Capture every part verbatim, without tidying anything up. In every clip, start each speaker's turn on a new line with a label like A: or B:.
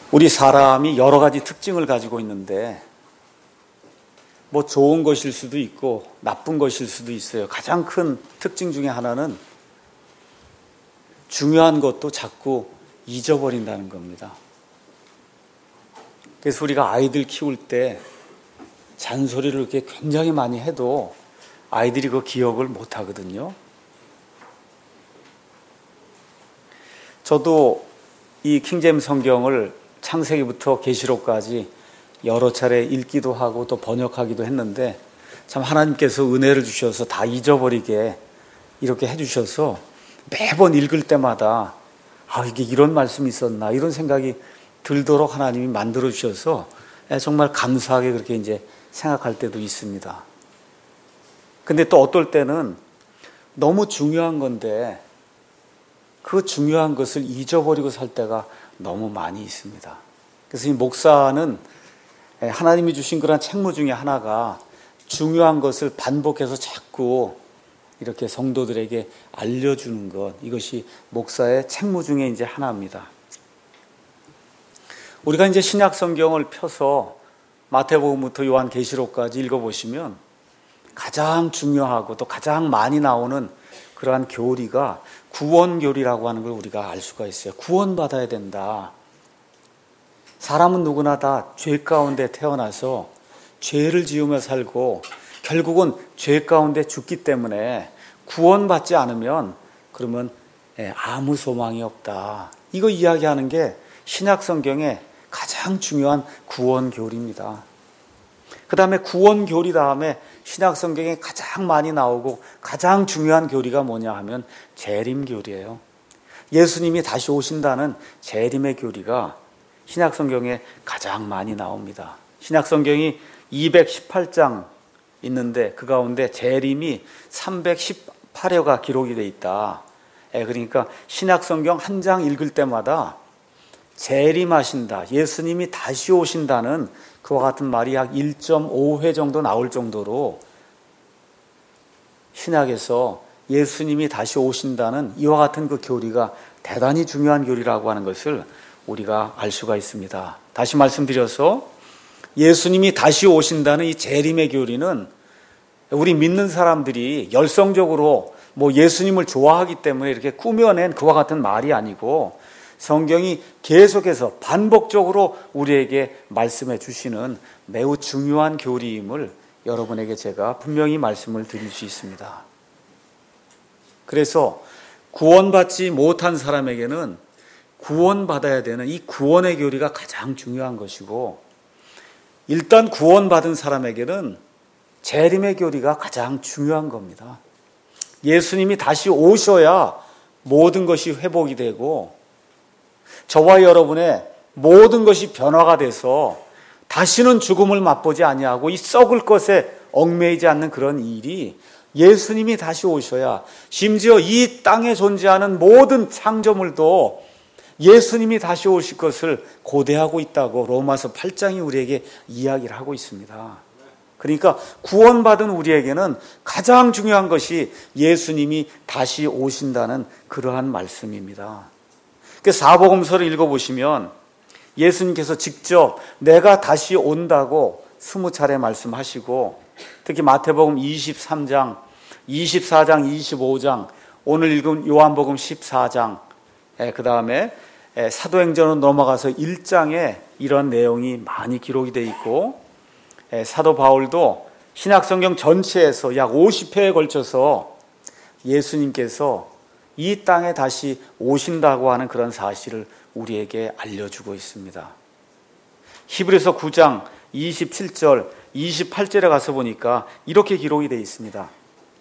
A: 우리 사람이 여러 가지 특징을 가지고 있는데 뭐 좋은 것일 수도 있고 나쁜 것일 수도 있어요. 가장 큰 특징 중에 하나는 중요한 것도 자꾸 잊어버린다는 겁니다. 그래서 우리가 아이들 키울 때 잔소리를 이렇게 굉장히 많이 해도 아이들이 그 기억을 못 하거든요. 저도 이 킹제임스 성경을 창세기부터 계시록까지 여러 차례 읽기도 하고 또 번역하기도 했는데 참 하나님께서 은혜를 주셔서 다 잊어버리게 이렇게 해주셔서 매번 읽을 때마다 아 이게 이런 말씀이 있었나 이런 생각이 들도록 하나님이 만들어 주셔서 정말 감사하게 그렇게 이제 생각할 때도 있습니다. 근데 또 어떨 때는 너무 중요한 건데 그 중요한 것을 잊어버리고 살 때가 너무 많이 있습니다. 그래서 이 목사는 하나님이 주신 그런 책무 중에 하나가 중요한 것을 반복해서 자꾸 이렇게 성도들에게 알려주는 것, 이것이 목사의 책무 중에 이제 하나입니다. 우리가 이제 신약 성경을 펴서 마태복음부터 요한계시록까지 읽어보시면 가장 중요하고 또 가장 많이 나오는 그러한 교리가 구원교리라고 하는 걸 우리가 알 수가 있어요. 구원받아야 된다. 사람은 누구나 다 죄 가운데 태어나서 죄를 지으며 살고 결국은 죄 가운데 죽기 때문에 구원받지 않으면 그러면 아무 소망이 없다. 이거 이야기하는 게 신약 성경의 가장 중요한 구원교리입니다. 그 다음에 구원교리 다음에 신약 성경에 가장 많이 나오고 가장 중요한 교리가 뭐냐 하면 재림교리예요. 예수님이 다시 오신다는 재림의 교리가 신약 성경에 가장 많이 나옵니다. 신약 성경이 이백십팔 장 있는데 그 가운데 재림이 삼백십팔여가 기록이 돼 있다. 그러니까 신약 성경 한 장 읽을 때마다 재림하신다, 예수님이 다시 오신다는 그와 같은 말이 약 일 점 오 회 정도 나올 정도로 신약에서 예수님이 다시 오신다는 이와 같은 그 교리가 대단히 중요한 교리라고 하는 것을 우리가 알 수가 있습니다. 다시 말씀드려서 예수님이 다시 오신다는 이 재림의 교리는 우리 믿는 사람들이 열성적으로 뭐 예수님을 좋아하기 때문에 이렇게 꾸며낸 그와 같은 말이 아니고 성경이 계속해서 반복적으로 우리에게 말씀해 주시는 매우 중요한 교리임을 여러분에게 제가 분명히 말씀을 드릴 수 있습니다. 그래서 구원받지 못한 사람에게는 구원받아야 되는 이 구원의 교리가 가장 중요한 것이고 일단 구원받은 사람에게는 재림의 교리가 가장 중요한 겁니다. 예수님이 다시 오셔야 모든 것이 회복이 되고 저와 여러분의 모든 것이 변화가 돼서 다시는 죽음을 맛보지 아니하고 이 썩을 것에 얽매이지 않는 그런 일이 예수님이 다시 오셔야, 심지어 이 땅에 존재하는 모든 창조물도 예수님이 다시 오실 것을 고대하고 있다고 로마서 팔 장이 우리에게 이야기를 하고 있습니다. 그러니까 구원받은 우리에게는 가장 중요한 것이 예수님이 다시 오신다는 그러한 말씀입니다. 그 사복음서를 읽어보시면 예수님께서 직접 내가 다시 온다고 스무 차례 말씀하시고, 특히 마태복음 이십삼 장, 이십사 장, 이십오 장, 오늘 읽은 요한복음 십사 장, 그 다음에 사도행전으로 넘어가서 일 장에 이런 내용이 많이 기록이 되어 있고, 사도 바울도 신약성경 전체에서 약 오십 회에 걸쳐서 예수님께서 이 땅에 다시 오신다고 하는 그런 사실을 우리에게 알려주고 있습니다. 히브리서 구 장 이십칠 절, 이십팔 절에 가서 보니까 이렇게 기록이 되어 있습니다.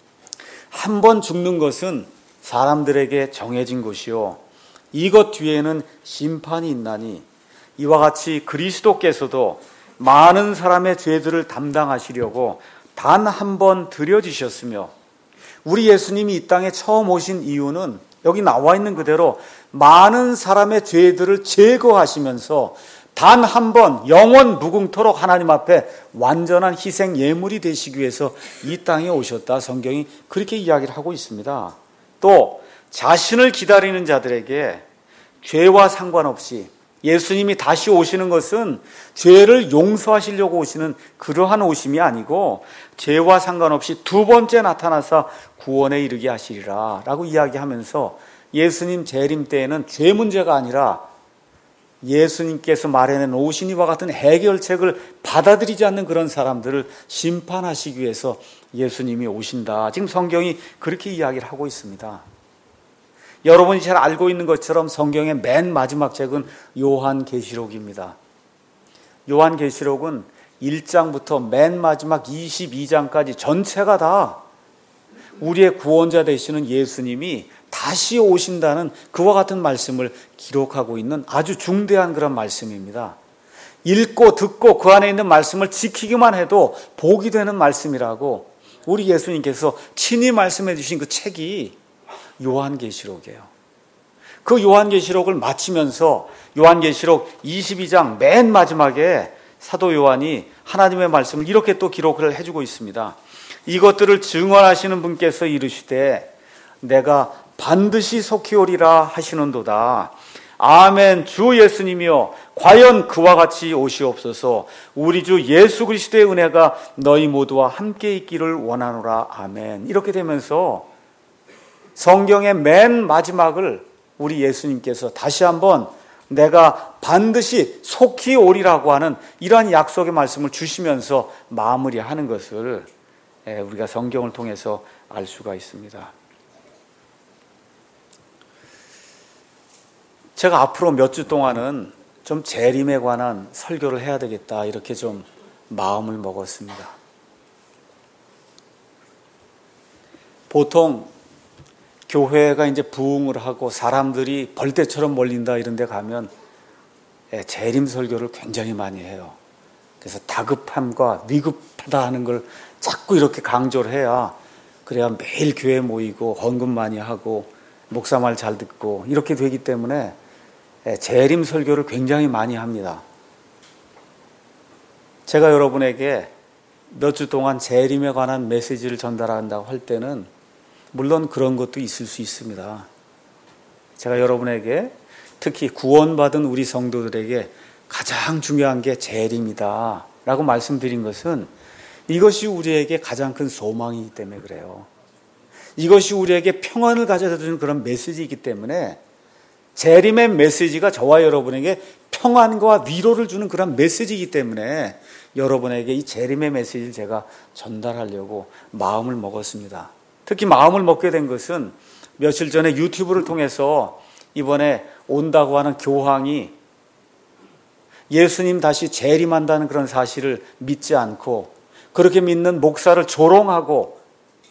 A: 한 번 죽는 것은 사람들에게 정해진 것이요 이것 뒤에는 심판이 있나니 이와 같이 그리스도께서도 많은 사람의 죄들을 담당하시려고 단 한 번 들여지셨으며, 우리 예수님이 이 땅에 처음 오신 이유는 여기 나와 있는 그대로 많은 사람의 죄들을 제거하시면서 단 한 번 영원 무궁토록 하나님 앞에 완전한 희생 예물이 되시기 위해서 이 땅에 오셨다. 성경이 그렇게 이야기를 하고 있습니다. 또 자신을 기다리는 자들에게 죄와 상관없이 예수님이 다시 오시는 것은 죄를 용서하시려고 오시는 그러한 오심이 아니고 죄와 상관없이 두 번째 나타나서 구원에 이르게 하시리라 라고 이야기하면서 예수님 재림 때에는 죄 문제가 아니라 예수님께서 마련해 놓으신 이와 같은 해결책을 받아들이지 않는 그런 사람들을 심판하시기 위해서 예수님이 오신다. 지금 성경이 그렇게 이야기를 하고 있습니다. 여러분이 잘 알고 있는 것처럼 성경의 맨 마지막 책은 요한계시록입니다. 요한계시록은 일 장부터 맨 마지막 이십이 장까지 전체가 다 우리의 구원자 되시는 예수님이 다시 오신다는 그와 같은 말씀을 기록하고 있는 아주 중대한 그런 말씀입니다. 읽고 듣고 그 안에 있는 말씀을 지키기만 해도 복이 되는 말씀이라고 우리 예수님께서 친히 말씀해 주신 그 책이 요한계시록이에요. 그 요한계시록을 마치면서 요한계시록 이십이 장 맨 마지막에 사도 요한이 하나님의 말씀을 이렇게 또 기록을 해주고 있습니다. 이것들을 증언하시는 분께서 이르시되 내가 반드시 속히 오리라 하시는도다. 아멘. 주 예수님이여 과연 그와 같이 오시옵소서. 우리 주 예수 그리스도의 은혜가 너희 모두와 함께 있기를 원하노라. 아멘. 이렇게 되면서 성경의 맨 마지막을 우리 예수님께서 다시 한번 내가 반드시 속히 오리라고 하는 이러한 약속의 말씀을 주시면서 마무리하는 것을 우리가 성경을 통해서 알 수가 있습니다. 제가 앞으로 몇 주 동안은 좀 재림에 관한 설교를 해야 되겠다 이렇게 좀 마음을 먹었습니다. 보통 교회가 이제 부흥을 하고 사람들이 벌떼처럼 몰린다 이런 데 가면 재림 설교를 굉장히 많이 해요. 그래서 다급함과 위급하다 하는 걸 자꾸 이렇게 강조를 해야 그래야 매일 교회 모이고 헌금 많이 하고 목사 말 잘 듣고 이렇게 되기 때문에 재림 설교를 굉장히 많이 합니다. 제가 여러분에게 몇 주 동안 재림에 관한 메시지를 전달한다고 할 때는 물론 그런 것도 있을 수 있습니다. 제가 여러분에게 특히 구원받은 우리 성도들에게 가장 중요한 게 재림이다 라고 말씀드린 것은 이것이 우리에게 가장 큰 소망이기 때문에 그래요. 이것이 우리에게 평안을 가져다 주는 그런 메시지이기 때문에 재림의 메시지가 저와 여러분에게 평안과 위로를 주는 그런 메시지이기 때문에 여러분에게 이 재림의 메시지를 제가 전달하려고 마음을 먹었습니다. 특히 마음을 먹게 된 것은 며칠 전에 유튜브를 통해서 이번에 온다고 하는 교황이 예수님 다시 재림한다는 그런 사실을 믿지 않고 그렇게 믿는 목사를 조롱하고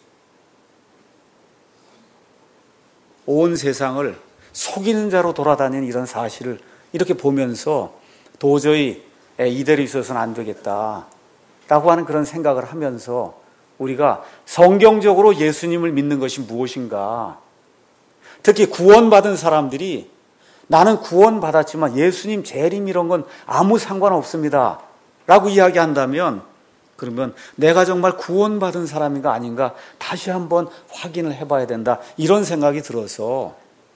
A: 온 세상을 속이는 자로 돌아다니는 이런 사실을 이렇게 보면서 도저히 이대로 있어서는 안 되겠다라고 하는 그런 생각을 하면서 우리가 성경적으로 예수님을 믿는 것이 무엇인가, 특히 구원받은 사람들이 나는 구원받았지만 예수님 재림 이런 건 아무 상관없습니다 라고 이야기한다면 그러면 내가 정말 구원받은 사람인가 아닌가 다시 한번 확인을 해봐야 된다 이런 생각이 들어서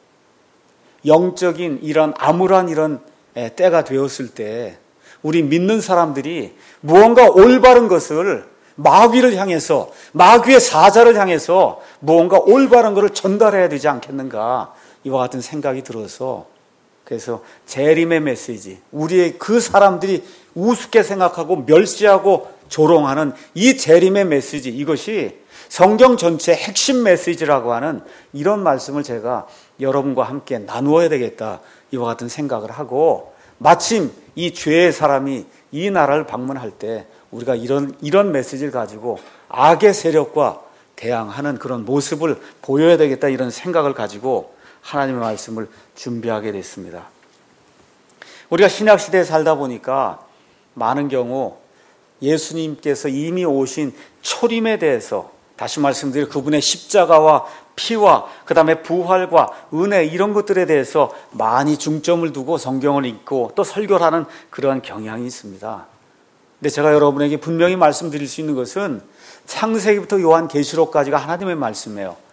A: 영적인 이런 암울한 이런 때가 되었을 때 우리 믿는 사람들이 무언가 올바른 것을 마귀를 향해서 마귀의 사자를 향해서 무언가 올바른 것을 전달해야 되지 않겠는가 이와 같은 생각이 들어서 그래서 재림의 메시지 우리의 그 사람들이 우습게 생각하고 멸시하고 조롱하는 이 재림의 메시지 이것이 성경 전체의 핵심 메시지라고 하는 이런 말씀을 제가 여러분과 함께 나누어야 되겠다 이와 같은 생각을 하고 마침 이 죄의 사람이 이 나라를 방문할 때 우리가 이런 이런 메시지를 가지고 악의 세력과 대항하는 그런 모습을 보여야 되겠다 이런 생각을 가지고 하나님의 말씀을 준비하게 됐습니다. 우리가 신약 시대에 살다 보니까 많은 경우 예수님께서 이미 오신 초림에 대해서 다시 말씀드릴 그분의 십자가와 피와 그 다음에 부활과 은혜 이런 것들에 대해서 많이 중점을 두고 성경을 읽고 또 설교를 하는 그러한 경향이 있습니다. 근데 제가 여러분에게 분명히 말씀드릴 수 있는 것은 창세기부터 요한계시록까지가 하나님의 말씀이에요.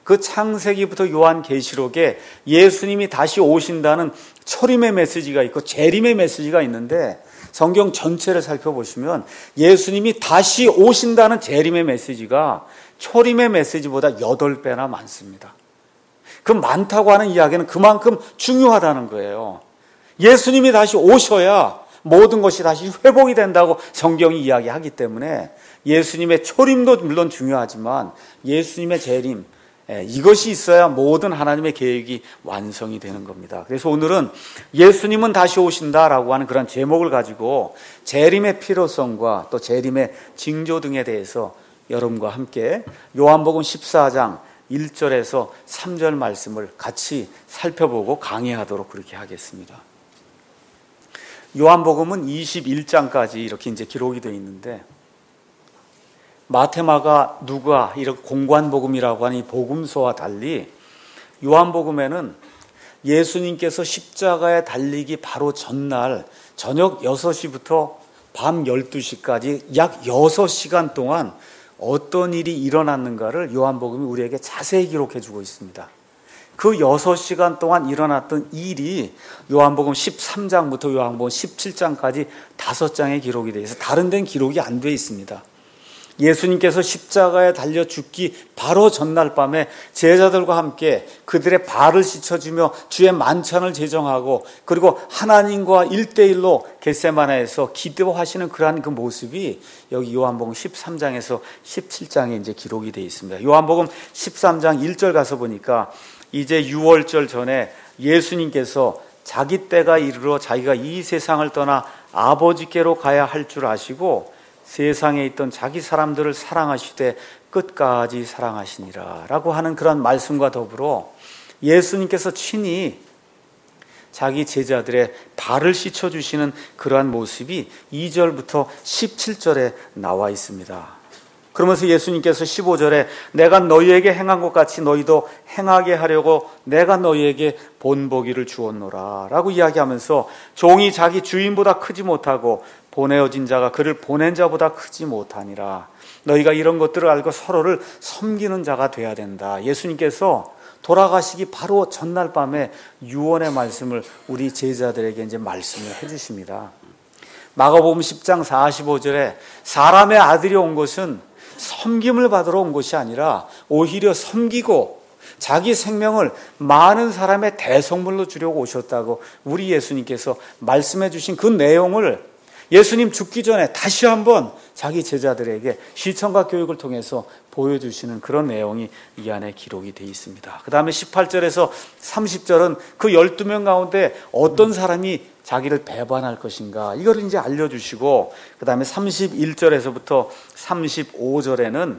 A: 그 창세기부터 요한계시록에 예수님이 다시 오신다는 초림의 메시지가 있고 재림의 메시지가 있는데, 성경 전체를 살펴보시면 예수님이 다시 오신다는 재림의 메시지가 초림의 메시지보다 여덟 배나 많습니다. 그 많다고 하는 이야기는 그만큼 중요하다는 거예요. 예수님이 다시 오셔야 모든 것이 다시 회복이 된다고 성경이 이야기하기 때문에 예수님의 초림도 물론 중요하지만 예수님의 재림, 이것이 있어야 모든 하나님의 계획이 완성이 되는 겁니다. 그래서 오늘은 예수님은 다시 오신다라고 하는 그런 제목을 가지고 재림의 필요성과 또 재림의 징조 등에 대해서 여러분과 함께 요한복음 십사 장 일 절에서 삼 절 말씀을 같이 살펴보고 강의하도록 그렇게 하겠습니다. 요한복음은 이십일 장까지 이렇게 이제 기록이 되어 있는데, 마테마가 누가 이렇게 공관복음이라고 하는 이 복음서와 달리 요한복음에는 예수님께서 십자가에 달리기 바로 전날 저녁 여섯 시부터 밤 열두 시까지 약 여섯 시간 동안 어떤 일이 일어났는가를 요한복음이 우리에게 자세히 기록해 주고 있습니다. 그 여섯 시간 동안 일어났던 일이 요한복음 십삼 장부터 요한복음 십칠 장까지 다섯 장에 기록이 되어 있어서 다른 데는 기록이 안 되어 있습니다. 예수님께서 십자가에 달려 죽기 바로 전날 밤에 제자들과 함께 그들의 발을 씻어주며 주의 만찬을 제정하고 그리고 하나님과 일대일로 겟세마네에서 기도하시는 그러한 그 모습이 여기 요한복음 십삼 장에서 십칠 장에 이제 기록이 되어 있습니다. 요한복음 십삼 장 일 절 가서 보니까 이제 유월절 전에 예수님께서 자기 때가 이르러 자기가 이 세상을 떠나 아버지께로 가야 할 줄 아시고 세상에 있던 자기 사람들을 사랑하시되 끝까지 사랑하시니라 라고 하는 그런 말씀과 더불어 예수님께서 친히 자기 제자들의 발을 씻어주시는 그러한 모습이 이 절부터 십칠 절에 나와 있습니다. 그러면서 예수님께서 십오 절에 내가 너희에게 행한 것 같이 너희도 행하게 하려고 내가 너희에게 본보기를 주었노라 라고 이야기하면서 종이 자기 주인보다 크지 못하고 보내어진 자가 그를 보낸 자보다 크지 못하니라. 너희가 이런 것들을 알고 서로를 섬기는 자가 돼야 된다. 예수님께서 돌아가시기 바로 전날 밤에 유언의 말씀을 우리 제자들에게 이제 말씀을 해주십니다. 마가복음 십 장 사십오 절에 사람의 아들이 온 것은 섬김을 받으러 온 것이 아니라 오히려 섬기고 자기 생명을 많은 사람의 대성물로 주려고 오셨다고 우리 예수님께서 말씀해 주신 그 내용을 예수님 죽기 전에 다시 한번 자기 제자들에게 실천과 교육을 통해서 보여주시는 그런 내용이 이 안에 기록이 되어 있습니다. 그 다음에 십팔 절에서 삼십 절은 그 열두 명 가운데 어떤 사람이 자기를 배반할 것인가 이걸 이제 알려주시고, 그 다음에 삼십일 절에서부터 삼십오 절에는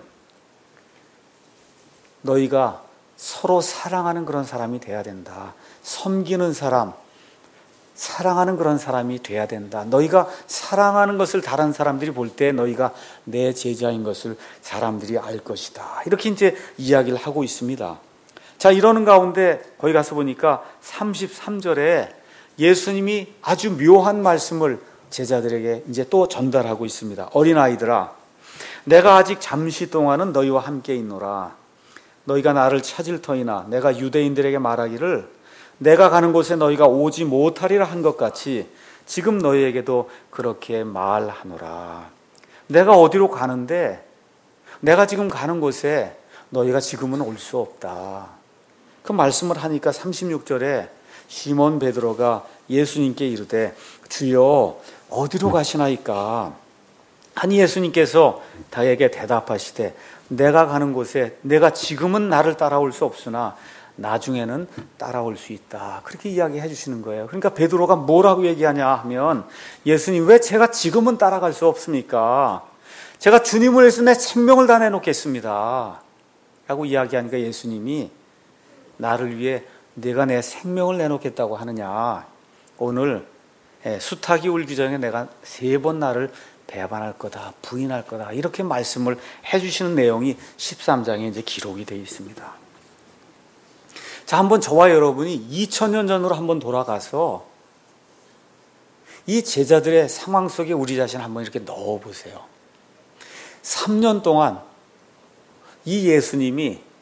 A: 너희가 서로 사랑하는 그런 사람이 돼야 된다. 섬기는 사람, 사랑하는 그런 사람이 돼야 된다. 너희가 사랑하는 것을 다른 사람들이 볼 때 너희가 내 제자인 것을 사람들이 알 것이다. 이렇게 이제 이야기를 하고 있습니다. 자, 이러는 가운데 거기 가서 보니까 삼십삼 절에 예수님이 아주 묘한 말씀을 제자들에게 이제 또 전달하고 있습니다. 어린아이들아, 내가 아직 잠시 동안은 너희와 함께 있노라. 너희가 나를 찾을 터이나 내가 유대인들에게 말하기를 내가 가는 곳에 너희가 오지 못하리라 한 것 같이 지금 너희에게도 그렇게 말하노라. 내가 어디로 가는데 내가 지금 가는 곳에 너희가 지금은 올 수 없다. 그 말씀을 하니까 삼십육 절에 시몬 베드로가 예수님께 이르되 주여 어디로 가시나이까? 하니 예수님께서 다에게 대답하시되 내가 가는 곳에 내가 지금은 나를 따라올 수 없으나 나중에는 따라올 수 있다. 그렇게 이야기해 주시는 거예요. 그러니까 베드로가 뭐라고 얘기하냐 하면 예수님 왜 제가 지금은 따라갈 수 없습니까? 제가 주님을 위해서 내 생명을 다 내놓겠습니다. 라고 이야기하니까 예수님이 나를 위해 내가 내 생명을 내놓겠다고 하느냐. 오늘 수탉이 울기 전에 내가 세 번 나를 배반할 거다, 부인할 거다. 이렇게 말씀을 해 주시는 내용이 십삼 장에 이제 기록이 되어 있습니다. 자, 한번 저와 여러분이 이천 년 전으로 한번 돌아가서 이 제자들의 상황 속에 우리 자신을 한번 이렇게 넣어 보세요. 삼 년 동안 이 예수님이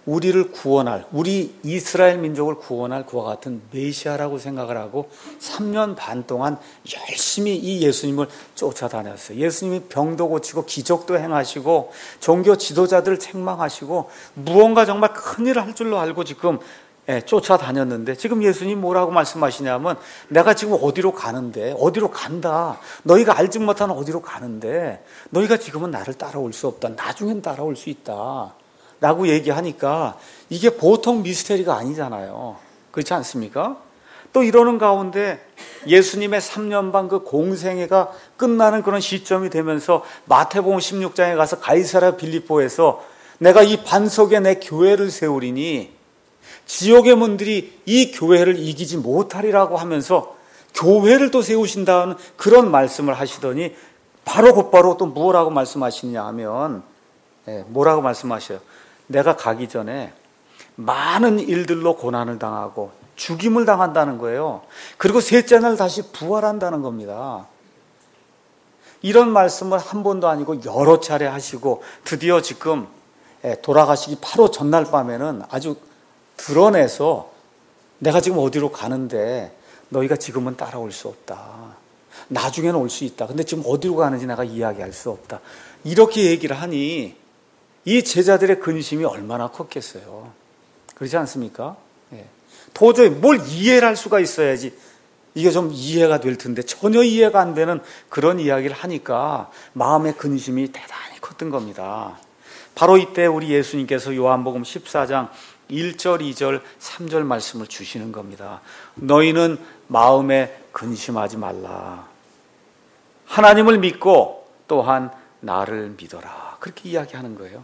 A: 우리를 구원할, 우리 이스라엘 민족을 구원할 그와 같은 메시아라고 생각을 하고 삼 년 반 동안 열심히 이 예수님을 쫓아다녔어요. 예수님이 병도 고치고 기적도 행하시고 종교 지도자들을 책망하시고 무언가 정말 큰일을 할 줄로 알고 지금 예, 쫓아다녔는데 지금 예수님 뭐라고 말씀하시냐면 내가 지금 어디로 가는데 어디로 간다. 너희가 알지 못하는 어디로 가는데 너희가 지금은 나를 따라올 수 없다. 나중엔 따라올 수 있다. 라고 얘기하니까 이게 보통 미스테리가 아니잖아요. 그렇지 않습니까? 또 이러는 가운데 예수님의 삼 년 반 그 공생애가 끝나는 그런 시점이 되면서 마태복음 십육 장에 가서 가이사랴 빌립보에서 내가 이 반석에 내 교회를 세우리니 지옥의 문들이 이 교회를 이기지 못하리라고 하면서 교회를 또 세우신다는 그런 말씀을 하시더니 바로 곧바로 또 뭐라고 말씀하시냐 하면 뭐라고 말씀하셔요? 내가 가기 전에 많은 일들로 고난을 당하고 죽임을 당한다는 거예요. 그리고 셋째 날 다시 부활한다는 겁니다. 이런 말씀을 한 번도 아니고 여러 차례 하시고 드디어 지금 돌아가시기 바로 전날 밤에는 아주 드러내서 내가 지금 어디로 가는데 너희가 지금은 따라올 수 없다. 나중에는 올 수 있다. 근데 지금 어디로 가는지 내가 이야기할 수 없다. 이렇게 얘기를 하니 이 제자들의 근심이 얼마나 컸겠어요. 그렇지 않습니까? 예. 도저히 뭘 이해를 할 수가 있어야지 이게 좀 이해가 될 텐데 전혀 이해가 안 되는 그런 이야기를 하니까 마음의 근심이 대단히 컸던 겁니다. 바로 이때 우리 예수님께서 요한복음 십사 장 일 절, 이 절, 삼 절 말씀을 주시는 겁니다. 너희는 마음에 근심하지 말라. 하나님을 믿고 또한 나를 믿어라. 그렇게 이야기하는 거예요.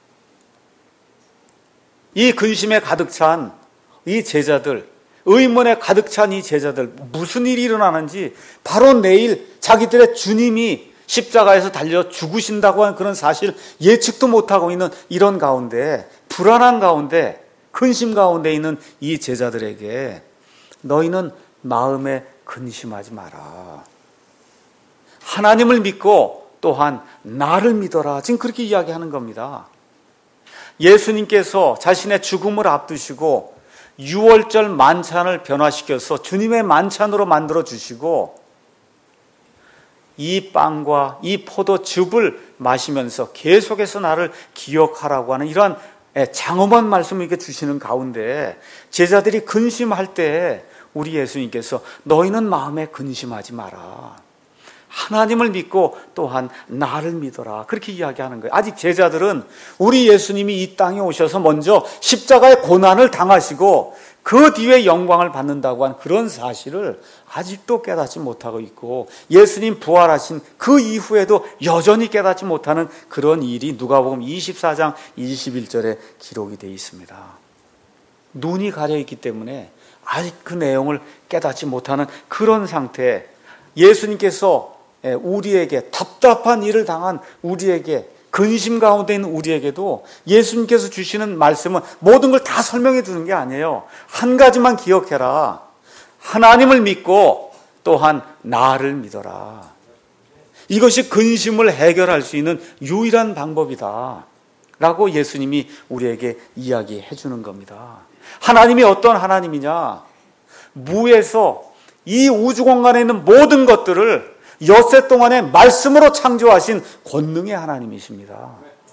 A: 이 근심에 가득 찬 이 제자들, 의문에 가득 찬 이 제자들, 무슨 일이 일어나는지 바로 내일 자기들의 주님이 십자가에서 달려 죽으신다고 하는 그런 사실 예측도 못하고 있는 이런 가운데, 불안한 가운데, 근심 가운데 있는 이 제자들에게 너희는 마음에 근심하지 마라. 하나님을 믿고 또한 나를 믿어라. 지금 그렇게 이야기하는 겁니다. 예수님께서 자신의 죽음을 앞두시고 유월절 만찬을 변화시켜서 주님의 만찬으로 만들어 주시고 이 빵과 이 포도즙을 마시면서 계속해서 나를 기억하라고 하는 이러한 장엄한 말씀을 이렇게 주시는 가운데 제자들이 근심할 때 우리 예수님께서 너희는 마음에 근심하지 마라. 하나님을 믿고 또한 나를 믿어라. 그렇게 이야기하는 거예요. 아직 제자들은 우리 예수님이 이 땅에 오셔서 먼저 십자가의 고난을 당하시고 그 뒤에 영광을 받는다고 한 그런 사실을 아직도 깨닫지 못하고 있고 예수님 부활하신 그 이후에도 여전히 깨닫지 못하는 그런 일이 누가복음 이십사 장 이십일 절에 기록이 되어 있습니다. 눈이 가려 있기 때문에 아직 그 내용을 깨닫지 못하는 그런 상태에 예수님께서 우리에게 답답한 일을 당한 우리에게 근심 가운데 있는 우리에게도 예수님께서 주시는 말씀은 모든 걸 다 설명해 주는 게 아니에요. 한 가지만 기억해라. 하나님을 믿고 또한 나를 믿어라. 이것이 근심을 해결할 수 있는 유일한 방법이다. 라고 예수님이 우리에게 이야기해 주는 겁니다. 하나님이 어떤 하나님이냐? 무에서 이 우주 공간에 있는 모든 것들을 엿새 동안에 말씀으로 창조하신 권능의 하나님이십니다.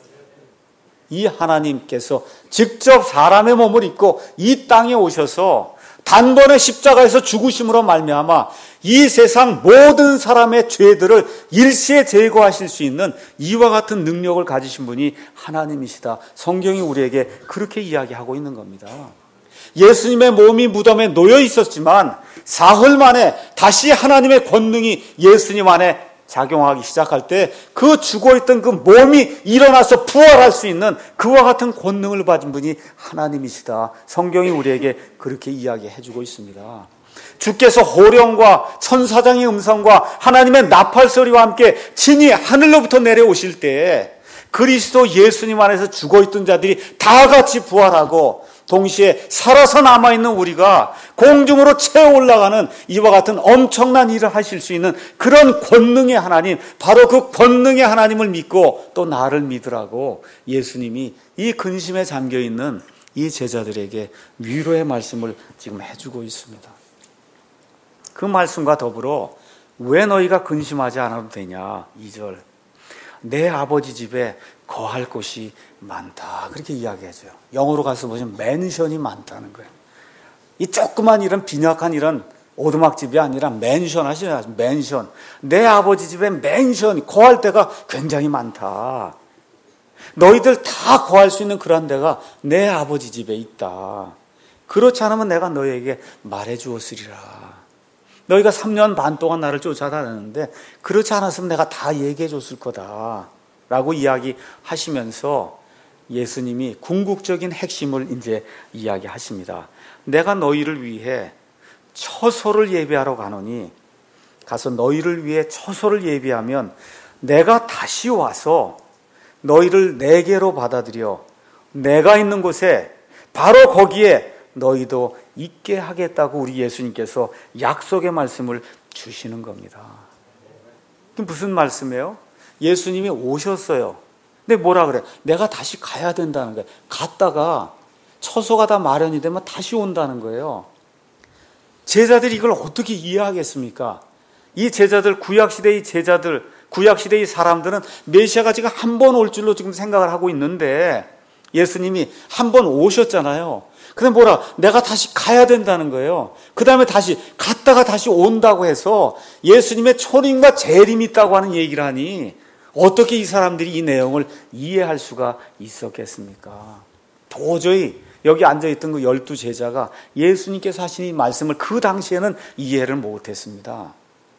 A: 이 하나님께서 직접 사람의 몸을 입고 이 땅에 오셔서 단번에 십자가에서 죽으심으로 말미암아 이 세상 모든 사람의 죄들을 일시에 제거하실 수 있는 이와 같은 능력을 가지신 분이 하나님이시다. 성경이 우리에게 그렇게 이야기하고 있는 겁니다. 예수님의 몸이 무덤에 놓여 있었지만 사흘 만에 다시 하나님의 권능이 예수님 안에 작용하기 시작할 때 그 죽어있던 그 몸이 일어나서 부활할 수 있는 그와 같은 권능을 가진 분이 하나님이시다. 성경이 우리에게 그렇게 이야기해주고 있습니다. 주께서 호령과 천사장의 음성과 하나님의 나팔소리와 함께 친히 하늘로부터 내려오실 때 그리스도 예수님 안에서 죽어있던 자들이 다 같이 부활하고 동시에 살아서 남아있는 우리가 공중으로 채워 올라가는 이와 같은 엄청난 일을 하실 수 있는 그런 권능의 하나님, 바로 그 권능의 하나님을 믿고 또 나를 믿으라고 예수님이 이 근심에 잠겨있는 이 제자들에게 위로의 말씀을 지금 해주고 있습니다. 그 말씀과 더불어 왜 너희가 근심하지 않아도 되냐, 이 절. 내 아버지 집에 거할 곳이 많다, 그렇게 이야기해줘요. 영어로 가서 보시면 맨션이 많다는 거예요. 이 조그만 이런 빈약한 이런 오두막집이 아니라 맨션 하시죠. 맨션. 내 아버지 집에 맨션, 거할 데가 굉장히 많다. 너희들 다 거할 수 있는 그런 데가 내 아버지 집에 있다. 그렇지 않으면 내가 너희에게 말해 주었으리라. 너희가 삼 년 반 동안 나를 쫓아다녔는데 그렇지 않았으면 내가 다 얘기해 줬을 거다 라고 이야기하시면서 예수님이 궁극적인 핵심을 이제 이야기하십니다. 내가 너희를 위해 처소를 예비하러 가노니, 가서 너희를 위해 처소를 예비하면 내가 다시 와서 너희를 내게로 받아들여 내가 있는 곳에 바로 거기에 너희도 있게 하겠다고 우리 예수님께서 약속의 말씀을 주시는 겁니다. 무슨 말씀이에요? 예수님이 오셨어요. 근데 뭐라 그래? 내가 다시 가야 된다는 거예요. 갔다가 처소가 다 마련이 되면 다시 온다는 거예요. 제자들이 이걸 어떻게 이해하겠습니까? 이 제자들, 구약시대의 제자들, 구약시대의 사람들은 메시아가 지금 한 번 올 줄로 지금 생각을 하고 있는데 예수님이 한 번 오셨잖아요. 근데 뭐라? 내가 다시 가야 된다는 거예요. 그 다음에 다시 갔다가 다시 온다고 해서 예수님의 초림과 재림이 있다고 하는 얘기를 하니 어떻게 이 사람들이 이 내용을 이해할 수가 있었겠습니까? 도저히 여기 앉아있던 그 열두 제자가 예수님께서 하신 이 말씀을 그 당시에는 이해를 못했습니다.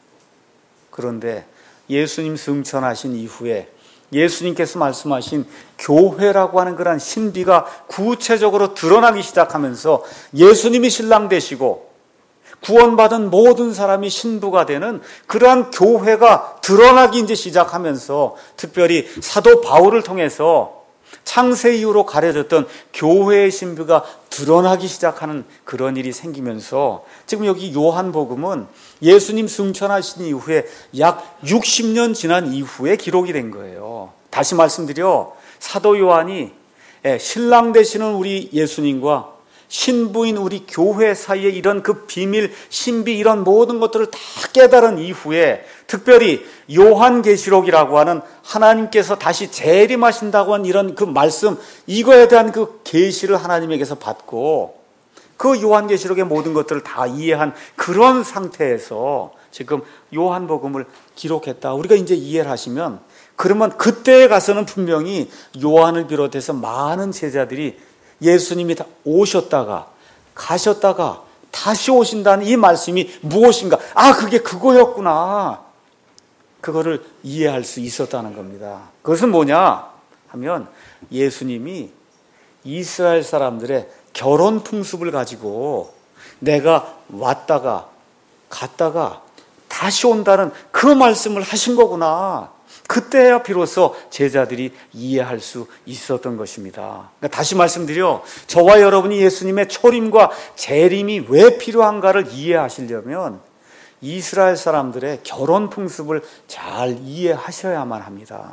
A: 그런데 예수님 승천하신 이후에 예수님께서 말씀하신 교회라고 하는 그런 신비가 구체적으로 드러나기 시작하면서 예수님이 신랑 되시고 구원받은 모든 사람이 신부가 되는 그러한 교회가 드러나기 이제 시작하면서 특별히 사도 바울을 통해서 창세 이후로 가려졌던 교회의 신비가 드러나기 시작하는 그런 일이 생기면서 지금 여기 요한복음은 예수님 승천하신 이후에 약 육십 년 지난 이후에 기록이 된 거예요. 다시 말씀드려, 사도 요한이 신랑 되시는 우리 예수님과 신부인 우리 교회 사이에 이런 그 비밀, 신비 이런 모든 것들을 다 깨달은 이후에 특별히 요한계시록이라고 하는 하나님께서 다시 재림하신다고 하는 이런 그 말씀, 이거에 대한 그 계시를 하나님에게서 받고 그 요한계시록의 모든 것들을 다 이해한 그런 상태에서 지금 요한복음을 기록했다. 우리가 이제 이해를 하시면 그러면 그때에 가서는 분명히 요한을 비롯해서 많은 제자들이 예수님이 오셨다가 가셨다가 다시 오신다는 이 말씀이 무엇인가? 아, 그게 그거였구나. 그거를 이해할 수 있었다는 겁니다. 그것은 뭐냐 하면 예수님이 이스라엘 사람들의 결혼 풍습을 가지고 내가 왔다가 갔다가 다시 온다는 그 말씀을 하신 거구나. 그때야 비로소 제자들이 이해할 수 있었던 것입니다. 그러니까 다시 말씀드려, 저와 여러분이 예수님의 초림과 재림이 왜 필요한가를 이해하시려면 이스라엘 사람들의 결혼 풍습을 잘 이해하셔야만 합니다.